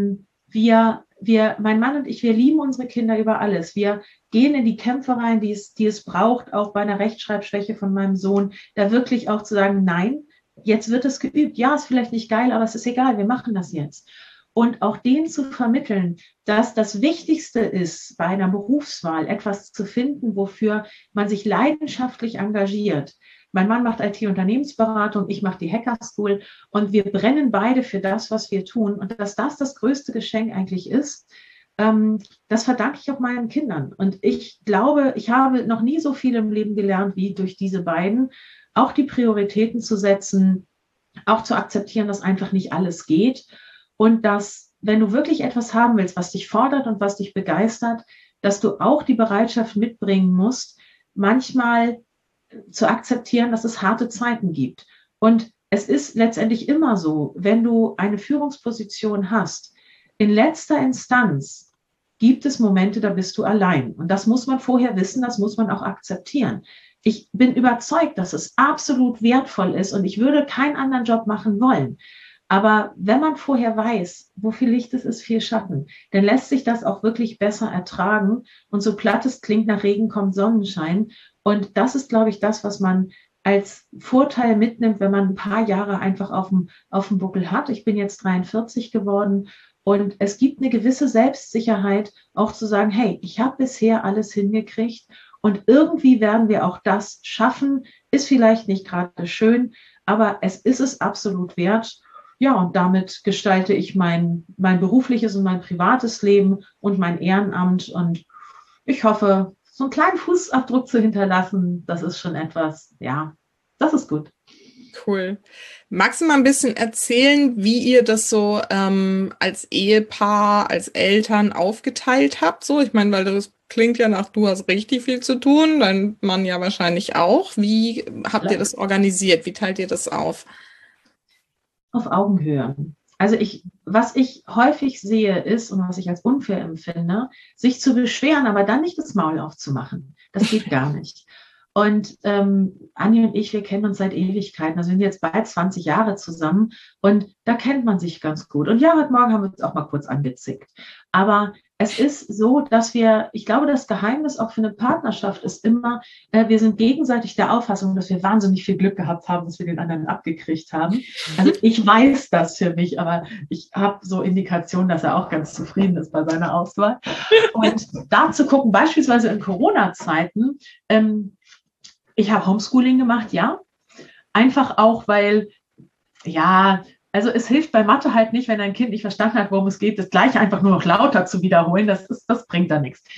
mein Mann und ich, wir lieben unsere Kinder über alles. Wir gehen in die Kämpfe rein, die es braucht, auch bei einer Rechtschreibschwäche von meinem Sohn, da wirklich auch zu sagen, nein, jetzt wird es geübt. Ja, ist vielleicht nicht geil, aber es ist egal, wir machen das jetzt. Und auch denen zu vermitteln, dass das Wichtigste ist, bei einer Berufswahl etwas zu finden, wofür man sich leidenschaftlich engagiert. Mein Mann macht IT-Unternehmensberatung, ich mache die Hacker School und wir brennen beide für das, was wir tun. Und dass das größte Geschenk eigentlich ist, das verdanke ich auch meinen Kindern. Und ich glaube, ich habe noch nie so viel im Leben gelernt wie durch diese beiden, auch die Prioritäten zu setzen, auch zu akzeptieren, dass einfach nicht alles geht und dass, wenn du wirklich etwas haben willst, was dich fordert und was dich begeistert, dass du auch die Bereitschaft mitbringen musst, manchmal zu akzeptieren, dass es harte Zeiten gibt. Und es ist letztendlich immer so, wenn du eine Führungsposition hast, in letzter Instanz gibt es Momente, da bist du allein. Und das muss man vorher wissen, das muss man auch akzeptieren. Ich bin überzeugt, dass es absolut wertvoll ist und ich würde keinen anderen Job machen wollen. Aber wenn man vorher weiß, wo viel Licht ist viel Schatten, dann lässt sich das auch wirklich besser ertragen. Und so platt es klingt, nach Regen kommt Sonnenschein. Und das ist, glaube ich, das, was man als Vorteil mitnimmt, wenn man ein paar Jahre einfach auf dem Buckel hat. Ich bin jetzt 43 geworden und es gibt eine gewisse Selbstsicherheit, auch zu sagen, hey, ich habe bisher alles hingekriegt und irgendwie werden wir auch das schaffen. Ist vielleicht nicht gerade schön, aber es ist es absolut wert. Ja, und damit gestalte ich mein berufliches und mein privates Leben und mein Ehrenamt. Und ich hoffe, so einen kleinen Fußabdruck zu hinterlassen, das ist schon etwas, ja, das ist gut. Cool. Magst du mal ein bisschen erzählen, wie ihr das so als Ehepaar, als Eltern aufgeteilt habt? So, ich meine, weil das klingt ja nach, du hast richtig viel zu tun, dein Mann ja wahrscheinlich auch. Wie habt ihr das organisiert? Wie teilt ihr das auf? auf Augenhöhe. Also was ich häufig sehe ist und was ich als unfair empfinde, sich zu beschweren, aber dann nicht das Maul aufzumachen. Das geht gar nicht. Und Anni und ich, wir kennen uns seit Ewigkeiten. Also wir sind jetzt bald 20 Jahre zusammen und da kennt man sich ganz gut. Und ja, heute Morgen haben wir uns auch mal kurz angezickt. Aber es ist so, dass ich glaube, das Geheimnis auch für eine Partnerschaft ist immer, wir sind gegenseitig der Auffassung, dass wir wahnsinnig viel Glück gehabt haben, dass wir den anderen abgekriegt haben. Also ich weiß das für mich, aber ich habe so Indikationen, dass er auch ganz zufrieden ist bei seiner Auswahl. Und da zu gucken, beispielsweise in Corona-Zeiten, ich habe Homeschooling gemacht, ja. Einfach auch, weil, ja, also es hilft bei Mathe halt nicht, wenn ein Kind nicht verstanden hat, worum es geht, das Gleiche einfach nur noch lauter zu wiederholen. Das bringt da nichts.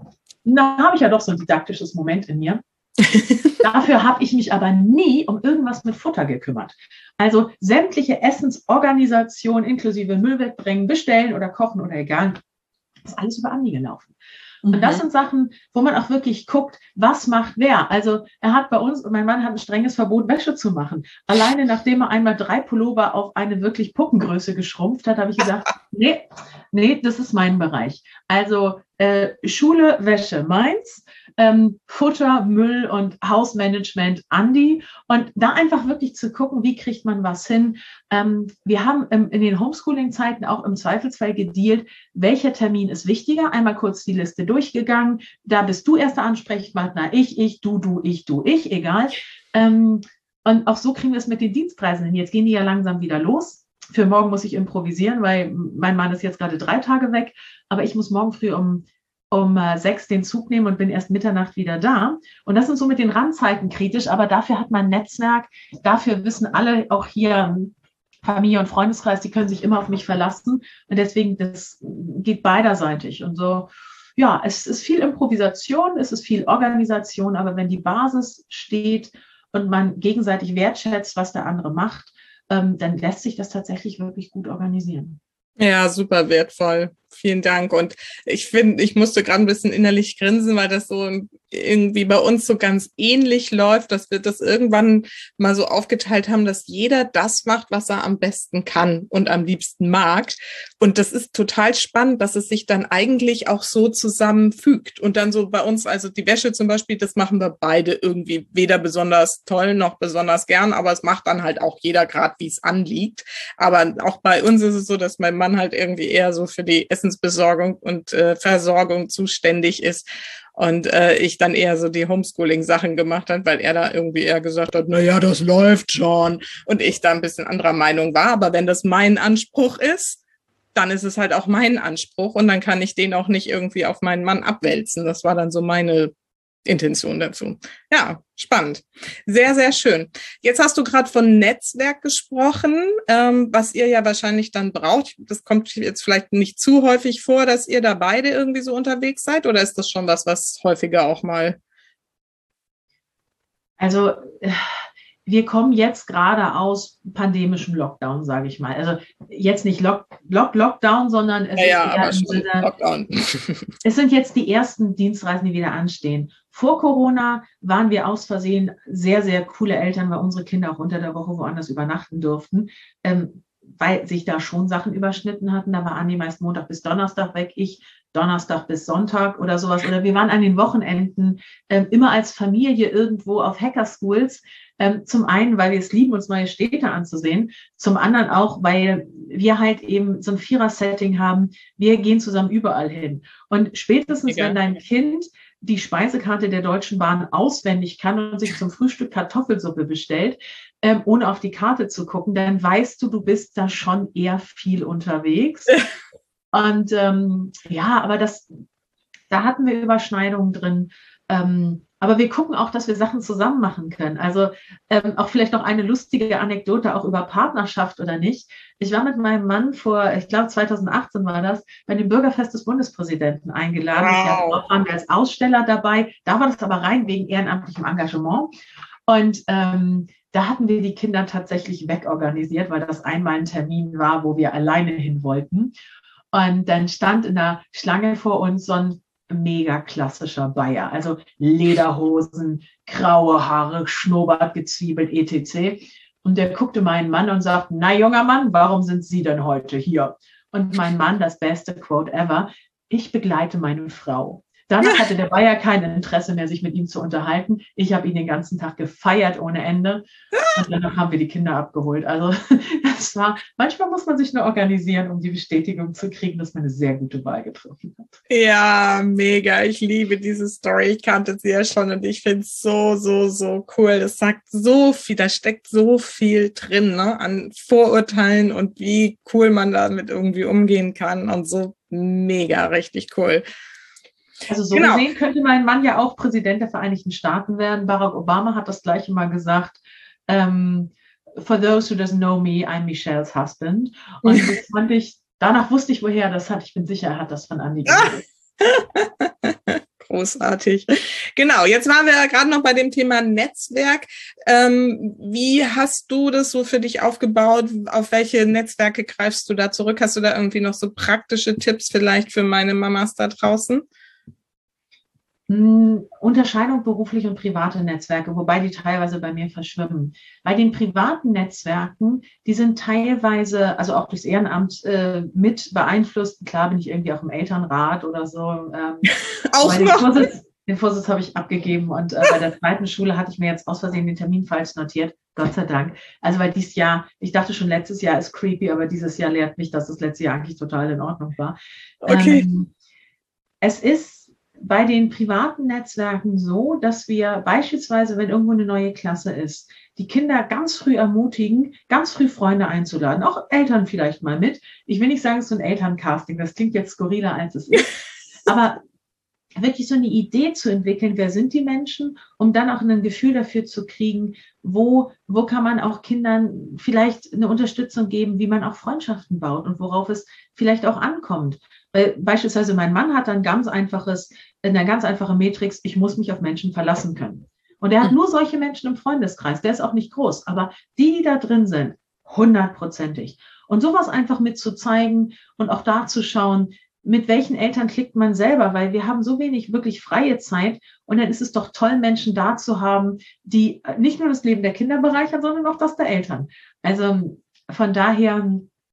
Da habe ich ja doch so ein didaktisches Moment in mir. Dafür habe ich mich aber nie um irgendwas mit Futter gekümmert. Also sämtliche Essensorganisation inklusive Müll wegbringen, bestellen oder kochen oder egal, ist alles über Andi gelaufen. Und das sind Sachen, wo man auch wirklich guckt, was macht wer. Also er hat bei uns, und mein Mann hat ein strenges Verbot, Wäsche zu machen. Alleine nachdem er einmal 3 Pullover auf eine wirklich Puppengröße geschrumpft hat, habe ich gesagt, nee, das ist mein Bereich. Also Schule, Wäsche, meins. Futter, Müll und Hausmanagement, Andi. Und da einfach wirklich zu gucken, wie kriegt man was hin. Wir haben in den Homeschooling-Zeiten auch im Zweifelsfall gedealt, welcher Termin ist wichtiger. Einmal kurz die Liste durchgegangen. Da bist du erster Ansprechpartner, ich, du, ich, egal. Und auch so kriegen wir es mit den Dienstreisen hin. Jetzt gehen die ja langsam wieder los. Für morgen muss ich improvisieren, weil mein Mann ist jetzt gerade 3 Tage weg. Aber ich muss morgen früh um 6 den Zug nehmen und bin erst Mitternacht wieder da. Und das sind so mit den Randzeiten kritisch, aber dafür hat man ein Netzwerk, dafür wissen alle, auch hier Familie und Freundeskreis, die können sich immer auf mich verlassen. Und deswegen, das geht beiderseitig. Und so, ja, es ist viel Improvisation, es ist viel Organisation, aber wenn die Basis steht und man gegenseitig wertschätzt, was der andere macht, dann lässt sich das tatsächlich wirklich gut organisieren. Ja, super wertvoll. Vielen Dank. Und ich finde, ich musste gerade ein bisschen innerlich grinsen, weil das so irgendwie bei uns so ganz ähnlich läuft, dass wir das irgendwann mal so aufgeteilt haben, dass jeder das macht, was er am besten kann und am liebsten mag. Und das ist total spannend, dass es sich dann eigentlich auch so zusammenfügt. Und dann so bei uns, also die Wäsche zum Beispiel, das machen wir beide irgendwie weder besonders toll noch besonders gern, aber es macht dann halt auch jeder gerade, wie es anliegt. Aber auch bei uns ist es so, dass mein Mann halt irgendwie eher so für die Essensbesorgung und Versorgung zuständig ist und ich dann eher so die Homeschooling-Sachen gemacht habe, weil er da irgendwie eher gesagt hat, na ja, das läuft schon, und ich da ein bisschen anderer Meinung war. Aber wenn das mein Anspruch ist, dann ist es halt auch mein Anspruch und dann kann ich den auch nicht irgendwie auf meinen Mann abwälzen. Das war dann so meine Intention dazu. Ja, spannend. Sehr, sehr schön. Jetzt hast du gerade von Netzwerk gesprochen, was ihr ja wahrscheinlich dann braucht. Das kommt jetzt vielleicht nicht zu häufig vor, dass ihr da beide irgendwie so unterwegs seid, oder ist das schon was häufiger auch mal? Also wir kommen jetzt gerade aus pandemischem Lockdown, sage ich mal. Also jetzt nicht Lockdown, sondern es ist eher im Sinne, Lockdown. Es sind jetzt die ersten Dienstreisen, die wieder anstehen. Vor Corona waren wir aus Versehen sehr, sehr coole Eltern, weil unsere Kinder auch unter der Woche woanders übernachten durften, weil sich da schon Sachen überschnitten hatten. Da war Andi meist Montag bis Donnerstag weg, ich Donnerstag bis Sonntag oder sowas. Oder wir waren an den Wochenenden immer als Familie irgendwo auf Hackerschools. Zum einen, weil wir es lieben, uns neue Städte anzusehen. Zum anderen auch, weil wir halt eben so ein Vierer-Setting haben. Wir gehen zusammen überall hin. Und spätestens, wenn dein Kind die Speisekarte der Deutschen Bahn auswendig kann und sich zum Frühstück Kartoffelsuppe bestellt, ohne auf die Karte zu gucken, dann weißt du, du bist da schon eher viel unterwegs. Und ja, aber da hatten wir Überschneidungen drin. Aber wir gucken auch, dass wir Sachen zusammen machen können. Also auch vielleicht noch eine lustige Anekdote auch über Partnerschaft oder nicht. Ich war mit meinem Mann ich glaube 2018 war das, bei dem Bürgerfest des Bundespräsidenten eingeladen. Wow. Da waren wir als Aussteller dabei. Da war das aber rein wegen ehrenamtlichem Engagement. Und da hatten wir die Kinder tatsächlich wegorganisiert, weil das einmal ein Termin war, wo wir alleine hin wollten. Und dann stand in der Schlange vor uns so ein mega klassischer Bayer, also Lederhosen, graue Haare, Schnurrbart gezwiebelt, etc. Und der guckte meinen Mann und sagte, na junger Mann, warum sind Sie denn heute hier? Und mein Mann, das beste Quote ever, ich begleite meine Frau. Danach hatte der Bayer kein Interesse mehr, sich mit ihm zu unterhalten. Ich habe ihn den ganzen Tag gefeiert ohne Ende. Und danach haben wir die Kinder abgeholt. Also das war, manchmal muss man sich nur organisieren, um die Bestätigung zu kriegen, dass man eine sehr gute Wahl getroffen hat. Ja, mega. Ich liebe diese Story. Ich kannte sie ja schon und ich finde es so, so, so cool. Das sagt so viel, da steckt so viel drin, ne, an Vorurteilen und wie cool man damit irgendwie umgehen kann und so mega, richtig cool. Also so gesehen könnte mein Mann ja auch Präsident der Vereinigten Staaten werden. Barack Obama hat das Gleiche mal gesagt. For those who doesn't know me, I'm Michelle's husband. Und das fand ich, danach wusste ich, woher er das hat. Ich bin sicher, er hat das von Andi gehört. Großartig. Genau, jetzt waren wir ja gerade noch bei dem Thema Netzwerk. Wie hast du das so für dich aufgebaut? Auf welche Netzwerke greifst du da zurück? Hast du da irgendwie noch so praktische Tipps vielleicht für meine Mamas da draußen? Unterscheidung berufliche und private Netzwerke, wobei die teilweise bei mir verschwimmen. Bei den privaten Netzwerken, die sind teilweise, also auch durchs Ehrenamt mit beeinflusst. Klar bin ich irgendwie auch im Elternrat oder so. Auch noch? Den Vorsitz habe ich abgegeben und bei der zweiten Schule hatte ich mir jetzt aus Versehen den Termin falsch notiert. Gott sei Dank. Also weil dieses Jahr, ich dachte schon letztes Jahr ist creepy, aber dieses Jahr lehrt mich, dass das letzte Jahr eigentlich total in Ordnung war. Okay. Es ist bei den privaten Netzwerken so, dass wir beispielsweise, wenn irgendwo eine neue Klasse ist, die Kinder ganz früh ermutigen, ganz früh Freunde einzuladen, auch Eltern vielleicht mal mit. Ich will nicht sagen, es ist so ein Elterncasting, das klingt jetzt skurriler, als es ist, aber wirklich so eine Idee zu entwickeln, wer sind die Menschen, um dann auch ein Gefühl dafür zu kriegen, wo kann man auch Kindern vielleicht eine Unterstützung geben, wie man auch Freundschaften baut und worauf es vielleicht auch ankommt. Weil beispielsweise mein Mann hat eine ganz einfache Matrix, ich muss mich auf Menschen verlassen können. Und er hat nur solche Menschen im Freundeskreis, der ist auch nicht groß, aber die da drin sind, 100%ig. Und sowas einfach mit zu zeigen und auch da zu schauen, mit welchen Eltern klickt man selber, weil wir haben so wenig wirklich freie Zeit und dann ist es doch toll, Menschen da zu haben, die nicht nur das Leben der Kinder bereichern, sondern auch das der Eltern. Also von daher,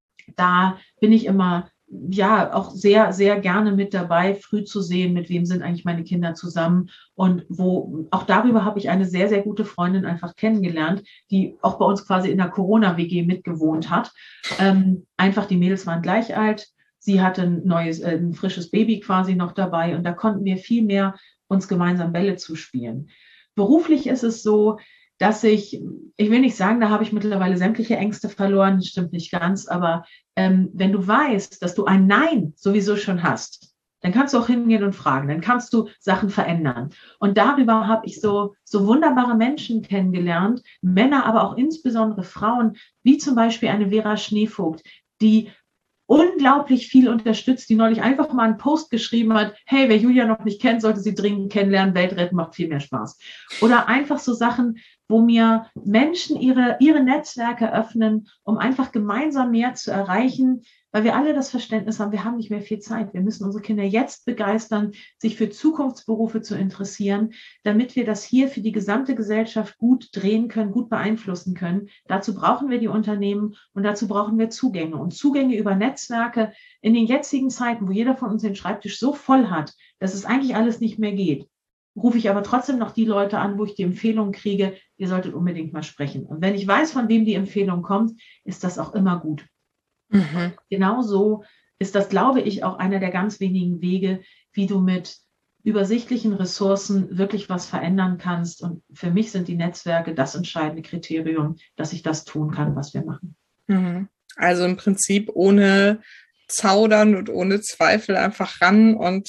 da bin ich immer ja auch sehr, sehr gerne mit dabei, früh zu sehen, mit wem sind eigentlich meine Kinder zusammen und auch darüber habe ich eine sehr, sehr gute Freundin einfach kennengelernt, die auch bei uns quasi in der Corona-WG mitgewohnt hat. Einfach die Mädels waren gleich alt. Sie hatte ein frisches Baby quasi noch dabei und da konnten wir viel mehr uns gemeinsam Bälle zuspielen. Beruflich ist es so, dass ich will nicht sagen, da habe ich mittlerweile sämtliche Ängste verloren, das stimmt nicht ganz, aber wenn du weißt, dass du ein Nein sowieso schon hast, dann kannst du auch hingehen und fragen, dann kannst du Sachen verändern. Und darüber habe ich so wunderbare Menschen kennengelernt, Männer, aber auch insbesondere Frauen, wie zum Beispiel eine Vera Schneevogt, die unglaublich viel unterstützt, die neulich einfach mal einen Post geschrieben hat, hey, wer Julia noch nicht kennt, sollte sie dringend kennenlernen, Weltretten macht viel mehr Spaß. Oder einfach so Sachen, wo mir Menschen ihre Netzwerke öffnen, um einfach gemeinsam mehr zu erreichen, weil wir alle das Verständnis haben, wir haben nicht mehr viel Zeit. Wir müssen unsere Kinder jetzt begeistern, sich für Zukunftsberufe zu interessieren, damit wir das hier für die gesamte Gesellschaft gut drehen können, gut beeinflussen können. Dazu brauchen wir die Unternehmen und dazu brauchen wir Zugänge. Und Zugänge über Netzwerke in den jetzigen Zeiten, wo jeder von uns den Schreibtisch so voll hat, dass es eigentlich alles nicht mehr geht, rufe ich aber trotzdem noch die Leute an, wo ich die Empfehlung kriege, ihr solltet unbedingt mal sprechen. Und wenn ich weiß, von wem die Empfehlung kommt, ist das auch immer gut. Mhm. Genauso ist das, glaube ich, auch einer der ganz wenigen Wege, wie du mit übersichtlichen Ressourcen wirklich was verändern kannst. Und für mich sind die Netzwerke das entscheidende Kriterium, dass ich das tun kann, was wir machen. Mhm. Also im Prinzip ohne Zaudern und ohne Zweifel einfach ran und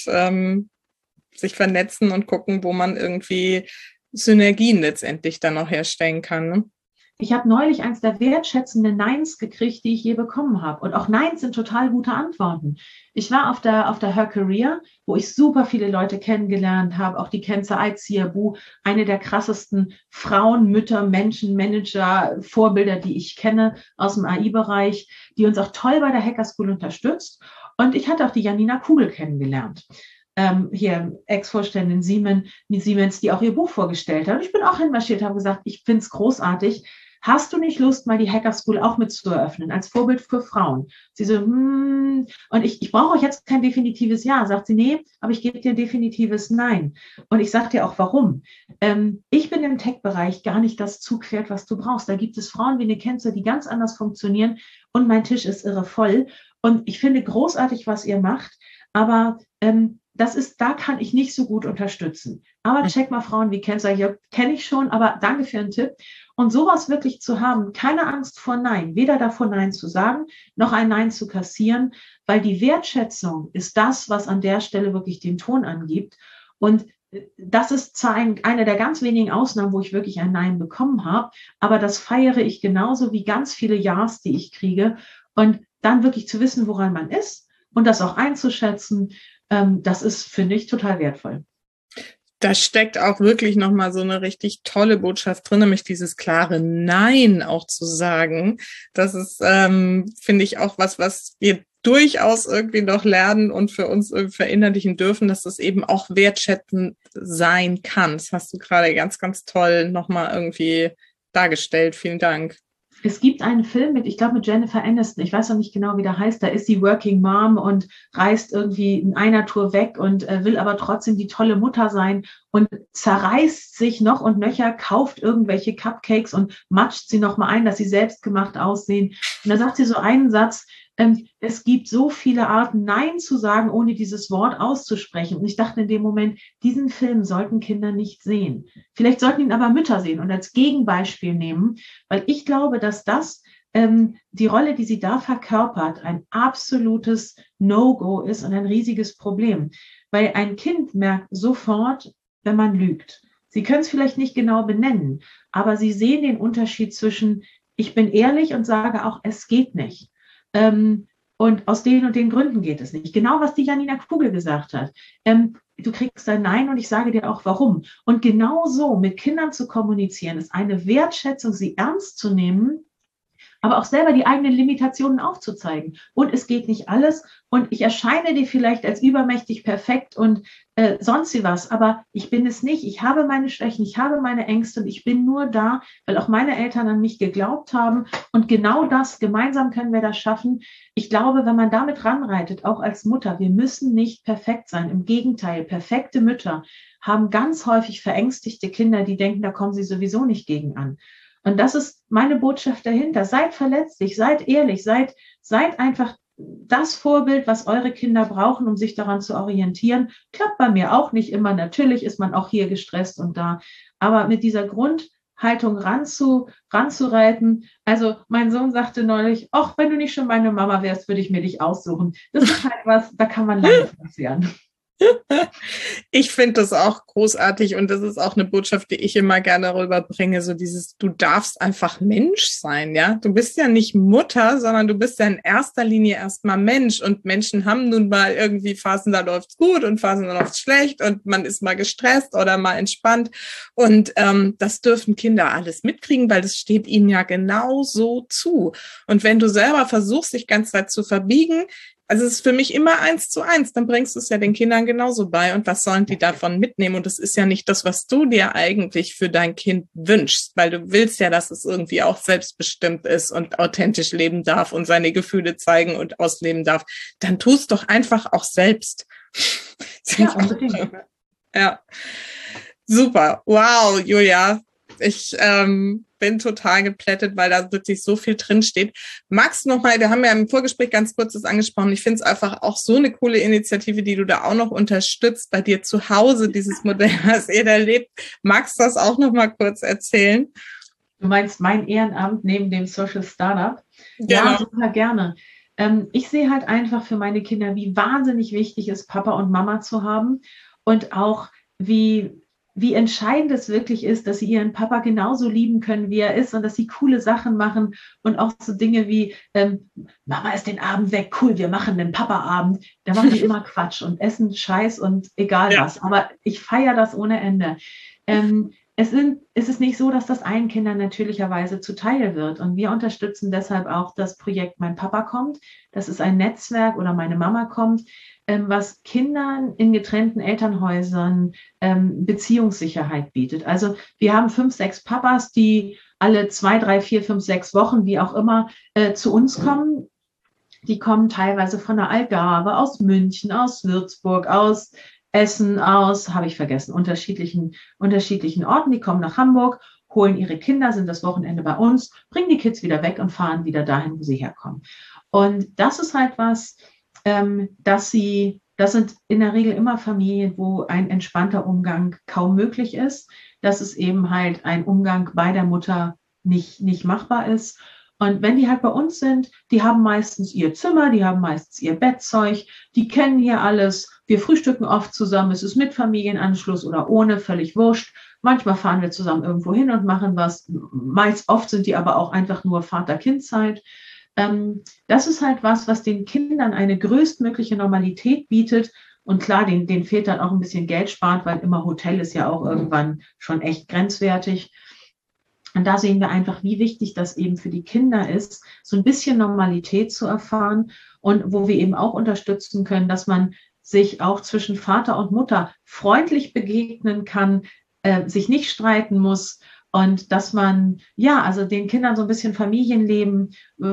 sich vernetzen und gucken, wo man irgendwie Synergien letztendlich dann auch herstellen kann. Ne? Ich habe neulich eins der wertschätzenden Neins gekriegt, die ich je bekommen habe. Und auch Neins sind total gute Antworten. Ich war auf der Her Career, wo ich super viele Leute kennengelernt habe. Auch die Kenza Aiziabu, eine der krassesten Frauen, Mütter, Menschen, Manager, Vorbilder, die ich kenne aus dem AI-Bereich, die uns auch toll bei der Hacker School unterstützt. Und ich hatte auch die Janina Kugel kennengelernt. hier Ex-Vorständin Siemens, die auch ihr Buch vorgestellt hat. Und ich bin auch hinmarschiert, habe gesagt, ich finde es großartig. Hast du nicht Lust, mal die Hacker School auch mit zu eröffnen, als Vorbild für Frauen? Sie so, und ich brauche euch jetzt kein definitives Ja. Sagt sie, nee, aber ich gebe dir ein definitives Nein. Und ich sage dir auch, warum. Ich bin im Tech-Bereich gar nicht das Zugpferd, was du brauchst. Da gibt es Frauen wie eine Kenzer, die ganz anders funktionieren und mein Tisch ist irre voll. Und ich finde großartig, was ihr macht, aber da kann ich nicht so gut unterstützen. Aber check mal Frauen wie Kenzer, hier kenne ich schon, aber danke für den Tipp. Und sowas wirklich zu haben, keine Angst vor Nein, weder davor Nein zu sagen, noch ein Nein zu kassieren, weil die Wertschätzung ist das, was an der Stelle wirklich den Ton angibt. Und das ist zwar eine der ganz wenigen Ausnahmen, wo ich wirklich ein Nein bekommen habe, aber das feiere ich genauso wie ganz viele Ja's, die ich kriege. Und dann wirklich zu wissen, woran man ist und das auch einzuschätzen, das ist, finde ich, total wertvoll. Da steckt auch wirklich nochmal so eine richtig tolle Botschaft drin, nämlich dieses klare Nein auch zu sagen. Das ist, finde ich, auch was wir durchaus irgendwie noch lernen und für uns irgendwie verinnerlichen dürfen, dass das eben auch wertschätzend sein kann. Das hast du gerade ganz, ganz toll nochmal irgendwie dargestellt. Vielen Dank. Es gibt einen Film ich glaube mit Jennifer Aniston, ich weiß noch nicht genau, wie der heißt, da ist sie Working Mom und reist irgendwie in einer Tour weg und will aber trotzdem die tolle Mutter sein und zerreißt sich noch und nöcher, kauft irgendwelche Cupcakes und matscht sie nochmal ein, dass sie selbst gemacht aussehen. Und da sagt sie so einen Satz, es gibt so viele Arten, Nein zu sagen, ohne dieses Wort auszusprechen. Und ich dachte in dem Moment, diesen Film sollten Kinder nicht sehen. Vielleicht sollten ihn aber Mütter sehen und als Gegenbeispiel nehmen, weil ich glaube, dass das die Rolle, die sie da verkörpert, ein absolutes No-Go ist und ein riesiges Problem. Weil ein Kind merkt sofort, wenn man lügt. Sie können es vielleicht nicht genau benennen, aber sie sehen den Unterschied zwischen, ich bin ehrlich und sage auch, es geht nicht. Und aus den und den Gründen geht es nicht. Genau, was die Janina Kugel gesagt hat. Du kriegst ein Nein und ich sage dir auch, warum. Und genau so mit Kindern zu kommunizieren, ist eine Wertschätzung, sie ernst zu nehmen, aber auch selber die eigenen Limitationen aufzuzeigen. Und es geht nicht alles. Und ich erscheine dir vielleicht als übermächtig perfekt und sonst wie was. Aber ich bin es nicht. Ich habe meine Schwächen, ich habe meine Ängste und ich bin nur da, weil auch meine Eltern an mich geglaubt haben. Und genau das, gemeinsam können wir das schaffen. Ich glaube, wenn man damit ranreitet, auch als Mutter, wir müssen nicht perfekt sein. Im Gegenteil, perfekte Mütter haben ganz häufig verängstigte Kinder, die denken, da kommen sie sowieso nicht gegen an. Und das ist meine Botschaft dahinter. Seid verletzlich, seid ehrlich, seid einfach das Vorbild, was eure Kinder brauchen, um sich daran zu orientieren. Klappt bei mir auch nicht immer. Natürlich ist man auch hier gestresst und da. Aber mit dieser Grundhaltung ranzureiten. Also mein Sohn sagte neulich, ach, wenn du nicht schon meine Mama wärst, würde ich mir dich aussuchen. Das ist halt was, da kann man lange passieren. Ich finde das auch großartig und das ist auch eine Botschaft, die ich immer gerne rüberbringe, so dieses, du darfst einfach Mensch sein, ja. Du bist ja nicht Mutter, sondern du bist ja in erster Linie erstmal Mensch und Menschen haben nun mal irgendwie Phasen, da läuft's gut und Phasen, da läuft's schlecht und man ist mal gestresst oder mal entspannt und das dürfen Kinder alles mitkriegen, weil das steht ihnen ja genauso zu. Und wenn du selber versuchst, dich ganz Zeit zu verbiegen, also es ist für mich immer 1:1, dann bringst du es ja den Kindern genauso bei und was sollen die davon mitnehmen? Und das ist ja nicht das, was du dir eigentlich für dein Kind wünschst, weil du willst ja, dass es irgendwie auch selbstbestimmt ist und authentisch leben darf und seine Gefühle zeigen und ausleben darf. Dann tu es doch einfach auch selbst. Ja, unbedingt. Ja, super. Wow, Julia. Ich bin total geplättet, weil da wirklich so viel drinsteht. Magst du nochmal, wir haben ja im Vorgespräch ganz kurz das angesprochen, ich finde es einfach auch so eine coole Initiative, die du da auch noch unterstützt, bei dir zu Hause, dieses Modell, was ihr da lebt. Magst du das auch nochmal kurz erzählen? Du meinst mein Ehrenamt neben dem Social Startup? Genau. Ja, super gerne. Ich sehe halt einfach für meine Kinder, wie wahnsinnig wichtig ist, Papa und Mama zu haben und auch wie entscheidend es wirklich ist, dass sie ihren Papa genauso lieben können, wie er ist und dass sie coole Sachen machen und auch so Dinge wie, Mama ist den Abend weg, cool, wir machen den Papa-Abend. Da machen die immer Quatsch und essen Scheiß und egal was. Aber ich feiere das ohne Ende. es ist nicht so, dass das allen Kindern natürlicherweise zuteil wird. Und wir unterstützen deshalb auch das Projekt Mein Papa kommt. Das ist ein Netzwerk oder Meine Mama kommt, was Kindern in getrennten Elternhäusern Beziehungssicherheit bietet. Also wir haben 5, 6 Papas, die alle 2, 3, 4, 5, 6 Wochen, wie auch immer, zu uns kommen. Die kommen teilweise von der Algarve, aus München, aus Würzburg, aus Essen, habe ich vergessen, unterschiedlichen Orten. Die kommen nach Hamburg, holen ihre Kinder, sind das Wochenende bei uns, bringen die Kids wieder weg und fahren wieder dahin, wo sie herkommen. Und das ist halt was, das sind in der Regel immer Familien, wo ein entspannter Umgang kaum möglich ist, dass es eben halt ein Umgang bei der Mutter nicht machbar ist. Und wenn die halt bei uns sind, die haben meistens ihr Zimmer, die haben meistens ihr Bettzeug, die kennen hier alles. Wir frühstücken oft zusammen, es ist mit Familienanschluss oder ohne, völlig wurscht. Manchmal fahren wir zusammen irgendwo hin und machen was. Oft sind die aber auch einfach nur Vater-Kind-Zeit. Das ist halt was den Kindern eine größtmögliche Normalität bietet. Und klar, den Vätern auch ein bisschen Geld spart, weil immer Hotel ist ja auch irgendwann schon echt grenzwertig. Und da sehen wir einfach, wie wichtig das eben für die Kinder ist, so ein bisschen Normalität zu erfahren und wo wir eben auch unterstützen können, dass man sich auch zwischen Vater und Mutter freundlich begegnen kann, sich nicht streiten muss und dass man, also den Kindern so ein bisschen Familienleben,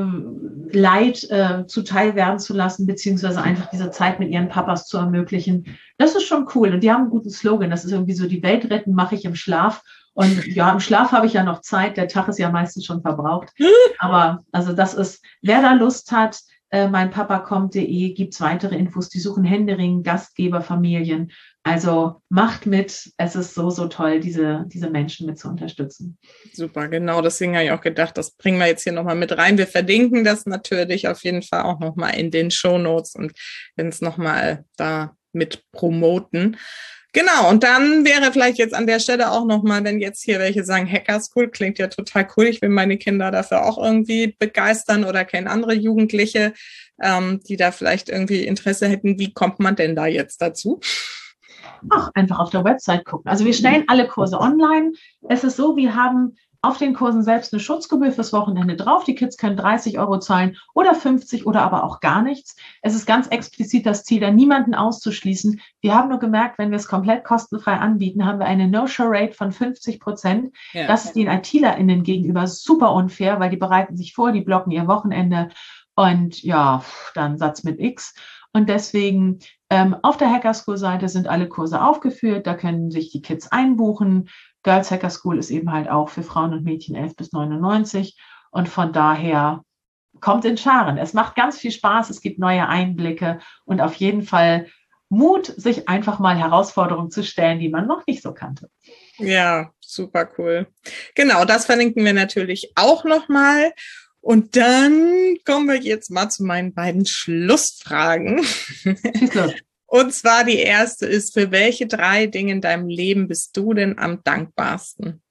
Leid zuteil werden zu lassen, beziehungsweise einfach diese Zeit mit ihren Papas zu ermöglichen. Das ist schon cool. Und die haben einen guten Slogan. Das ist irgendwie so, die Welt retten mache ich im Schlaf. Und ja, im Schlaf habe ich ja noch Zeit. Der Tag ist ja meistens schon verbraucht. Aber also das ist, wer da Lust hat, meinpapakommt.de, gibt's weitere Infos. Die suchen händeringend Gastgeberfamilien. Also macht mit. Es ist so, so toll, diese Menschen mit zu unterstützen. Super, genau. Deswegen habe ich auch gedacht, das bringen wir jetzt hier nochmal mit rein. Wir verlinken das natürlich auf jeden Fall auch nochmal in den Shownotes und wenn es nochmal da mit promoten. Genau, und dann wäre vielleicht jetzt an der Stelle auch nochmal, wenn jetzt hier welche sagen, Hacker School klingt ja total cool, ich will meine Kinder dafür auch irgendwie begeistern oder kenne andere Jugendliche, die da vielleicht irgendwie Interesse hätten. Wie kommt man denn da jetzt dazu? Ach, einfach auf der Website gucken. Also wir stellen alle Kurse online. Es ist so, wir haben auf den Kursen selbst eine Schutzgebühr fürs Wochenende drauf. Die Kids können 30 € zahlen oder 50 oder aber auch gar nichts. Es ist ganz explizit das Ziel, da niemanden auszuschließen. Wir haben nur gemerkt, wenn wir es komplett kostenfrei anbieten, haben wir eine No-Show-Rate von 50%. Ja. Das ist den ITlerInnen gegenüber super unfair, weil die bereiten sich vor, die blocken ihr Wochenende und ja, dann Satz mit X. Und deswegen auf der Hacker School Seite sind alle Kurse aufgeführt. Da können sich die Kids einbuchen. Girls Hacker School ist eben halt auch für Frauen und Mädchen 11 bis 99. Und von daher kommt in Scharen. Es macht ganz viel Spaß. Es gibt neue Einblicke und auf jeden Fall Mut, sich einfach mal Herausforderungen zu stellen, die man noch nicht so kannte. Ja, super cool. Genau, das verlinken wir natürlich auch nochmal. Und dann kommen wir jetzt mal zu meinen beiden Schlussfragen. Und zwar die erste ist, für welche 3 Dinge in deinem Leben bist du denn am dankbarsten?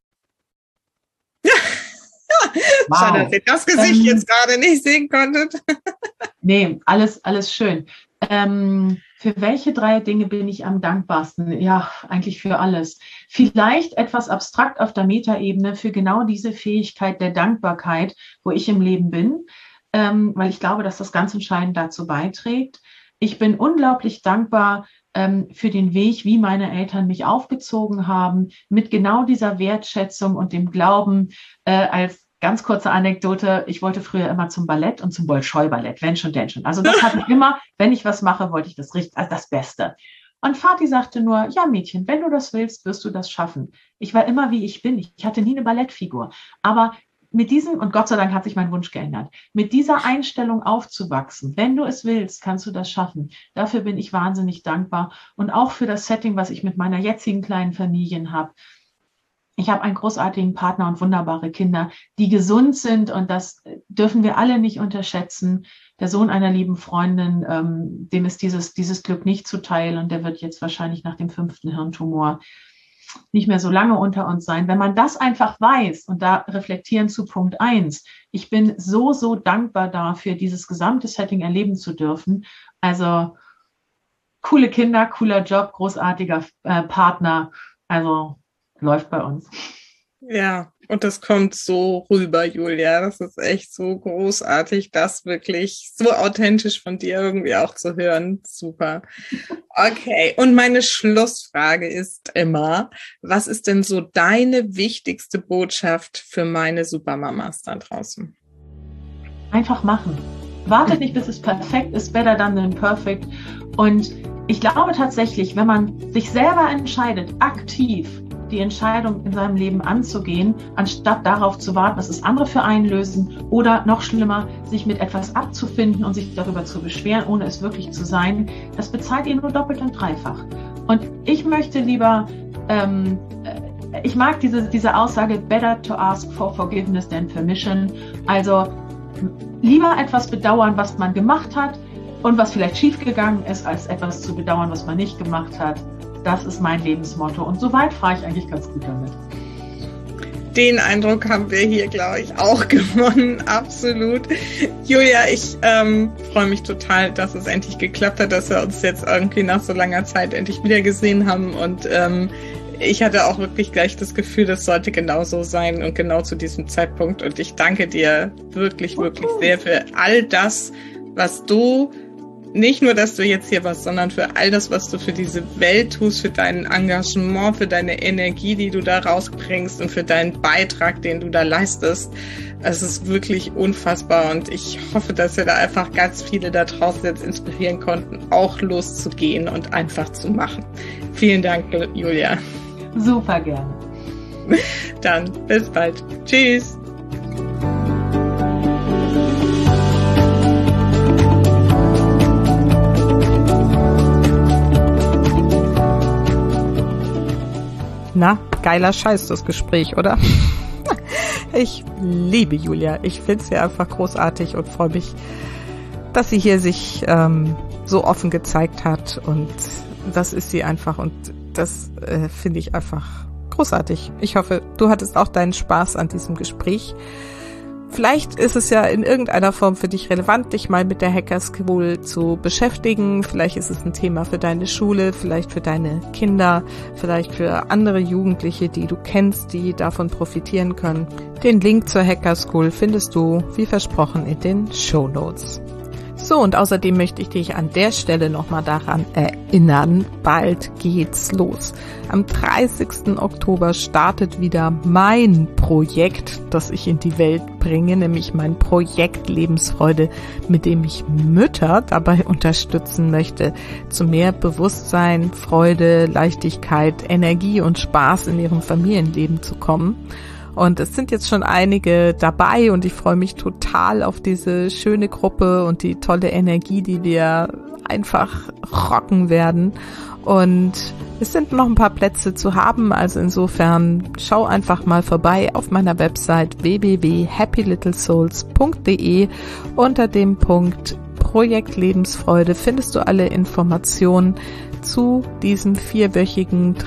Wow. Schade, dass ihr das Gesicht jetzt gerade nicht sehen konntet. Nee, alles schön. Für welche 3 Dinge bin ich am dankbarsten? Ja, eigentlich für alles. Vielleicht etwas abstrakt auf der Metaebene für genau diese Fähigkeit der Dankbarkeit, wo ich im Leben bin, weil ich glaube, dass das ganz entscheidend dazu beiträgt. Ich bin unglaublich dankbar für den Weg, wie meine Eltern mich aufgezogen haben, mit genau dieser Wertschätzung und dem Glauben. Als ganz kurze Anekdote, ich wollte früher immer zum Ballett und zum Bolschoi-Ballett, wenn schon, denn schon. Also das hatte ich immer, wenn ich was mache, wollte ich das Beste. Und Vati sagte nur, ja Mädchen, wenn du das willst, wirst du das schaffen. Ich war immer, wie ich bin. Ich hatte nie eine Ballettfigur. Aber mit diesem, und Gott sei Dank hat sich mein Wunsch geändert, mit dieser Einstellung aufzuwachsen, wenn du es willst, kannst du das schaffen. Dafür bin ich wahnsinnig dankbar. Und auch für das Setting, was ich mit meiner jetzigen kleinen Familie habe. Ich habe einen großartigen Partner und wunderbare Kinder, die gesund sind. Und das dürfen wir alle nicht unterschätzen. Der Sohn einer lieben Freundin, dem ist dieses Glück nicht zuteil. Und der wird jetzt wahrscheinlich nach dem 5. Hirntumor nicht mehr so lange unter uns sein. Wenn man das einfach weiß und da reflektieren zu Punkt 1, ich bin so, so dankbar dafür, dieses gesamte Setting erleben zu dürfen. Also coole Kinder, cooler Job, großartiger Partner. Also läuft bei uns. Ja, und das kommt so rüber, Julia. Das ist echt so großartig, das wirklich so authentisch von dir irgendwie auch zu hören. Super. Okay, und meine Schlussfrage ist immer, was ist denn so deine wichtigste Botschaft für meine Supermamas da draußen? Einfach machen. Wartet nicht, bis es perfekt ist, better done than perfect. Und ich glaube tatsächlich, wenn man sich selber entscheidet, aktiv die Entscheidung in seinem Leben anzugehen, anstatt darauf zu warten, dass es andere für einen lösen oder noch schlimmer, sich mit etwas abzufinden und sich darüber zu beschweren, ohne es wirklich zu sein, das bezahlt ihr nur doppelt und dreifach. Und ich möchte lieber, ich mag diese Aussage, better to ask for forgiveness than permission. Also lieber etwas bedauern, was man gemacht hat und was vielleicht schiefgegangen ist, als etwas zu bedauern, was man nicht gemacht hat. Das ist mein Lebensmotto. Und soweit fahre ich eigentlich ganz gut damit. Den Eindruck haben wir hier, glaube ich, auch gewonnen. Absolut. Julia, ich freue mich total, dass es endlich geklappt hat, dass wir uns jetzt irgendwie nach so langer Zeit endlich wieder gesehen haben. Und ich hatte auch wirklich gleich das Gefühl, das sollte genau so sein und genau zu diesem Zeitpunkt. Und ich danke dir wirklich, wirklich sehr für all das, was du, nicht nur, dass du jetzt hier warst, sondern für all das, was du für diese Welt tust, für dein Engagement, für deine Energie, die du da rausbringst und für deinen Beitrag, den du da leistest. Es ist wirklich unfassbar und ich hoffe, dass wir da einfach ganz viele da draußen jetzt inspirieren konnten, auch loszugehen und einfach zu machen. Vielen Dank, Julia. Super gerne. Dann bis bald. Tschüss. Na, geiler Scheiß, das Gespräch, oder? Ich liebe Julia. Ich finde sie einfach großartig und freue mich, dass sie hier sich so offen gezeigt hat. Und das ist sie einfach. Und das finde ich einfach großartig. Ich hoffe, du hattest auch deinen Spaß an diesem Gespräch. Vielleicht ist es ja in irgendeiner Form für dich relevant, dich mal mit der Hacker School zu beschäftigen. Vielleicht ist es ein Thema für deine Schule, vielleicht für deine Kinder, vielleicht für andere Jugendliche, die du kennst, die davon profitieren können. Den Link zur Hacker School findest du, wie versprochen, in den Shownotes. So, und außerdem möchte ich dich an der Stelle nochmal daran erinnern, bald geht's los. Am 30. Oktober startet wieder mein Projekt, das ich in die Welt bringe, nämlich mein Projekt Lebensfreude, mit dem ich Mütter dabei unterstützen möchte, zu mehr Bewusstsein, Freude, Leichtigkeit, Energie und Spaß in ihrem Familienleben zu kommen. Und es sind jetzt schon einige dabei und ich freue mich total auf diese schöne Gruppe und die tolle Energie, die wir einfach rocken werden. Und es sind noch ein paar Plätze zu haben, also insofern schau einfach mal vorbei auf meiner Website www.happylittlesouls.de. Unter dem Punkt Projekt Lebensfreude findest du alle Informationen zu diesem 4-wöchigen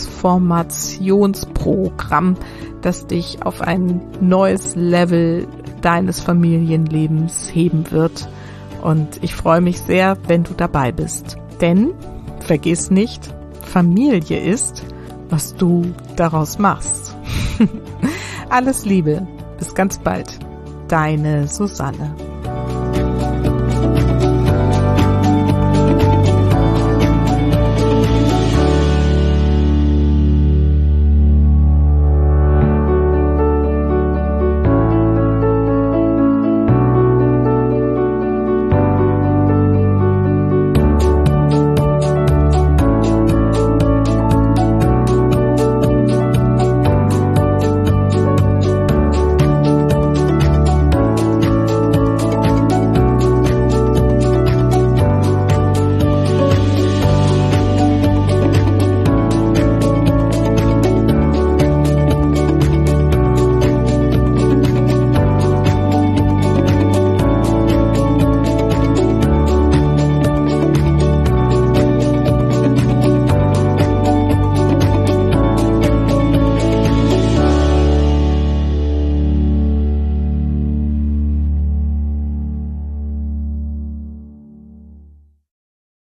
Transformationsprogramm, das dich auf ein neues Level deines Familienlebens heben wird. Und ich freue mich sehr, wenn du dabei bist. Denn, vergiss nicht, Familie ist, was du daraus machst. Alles Liebe, bis ganz bald. Deine Susanne.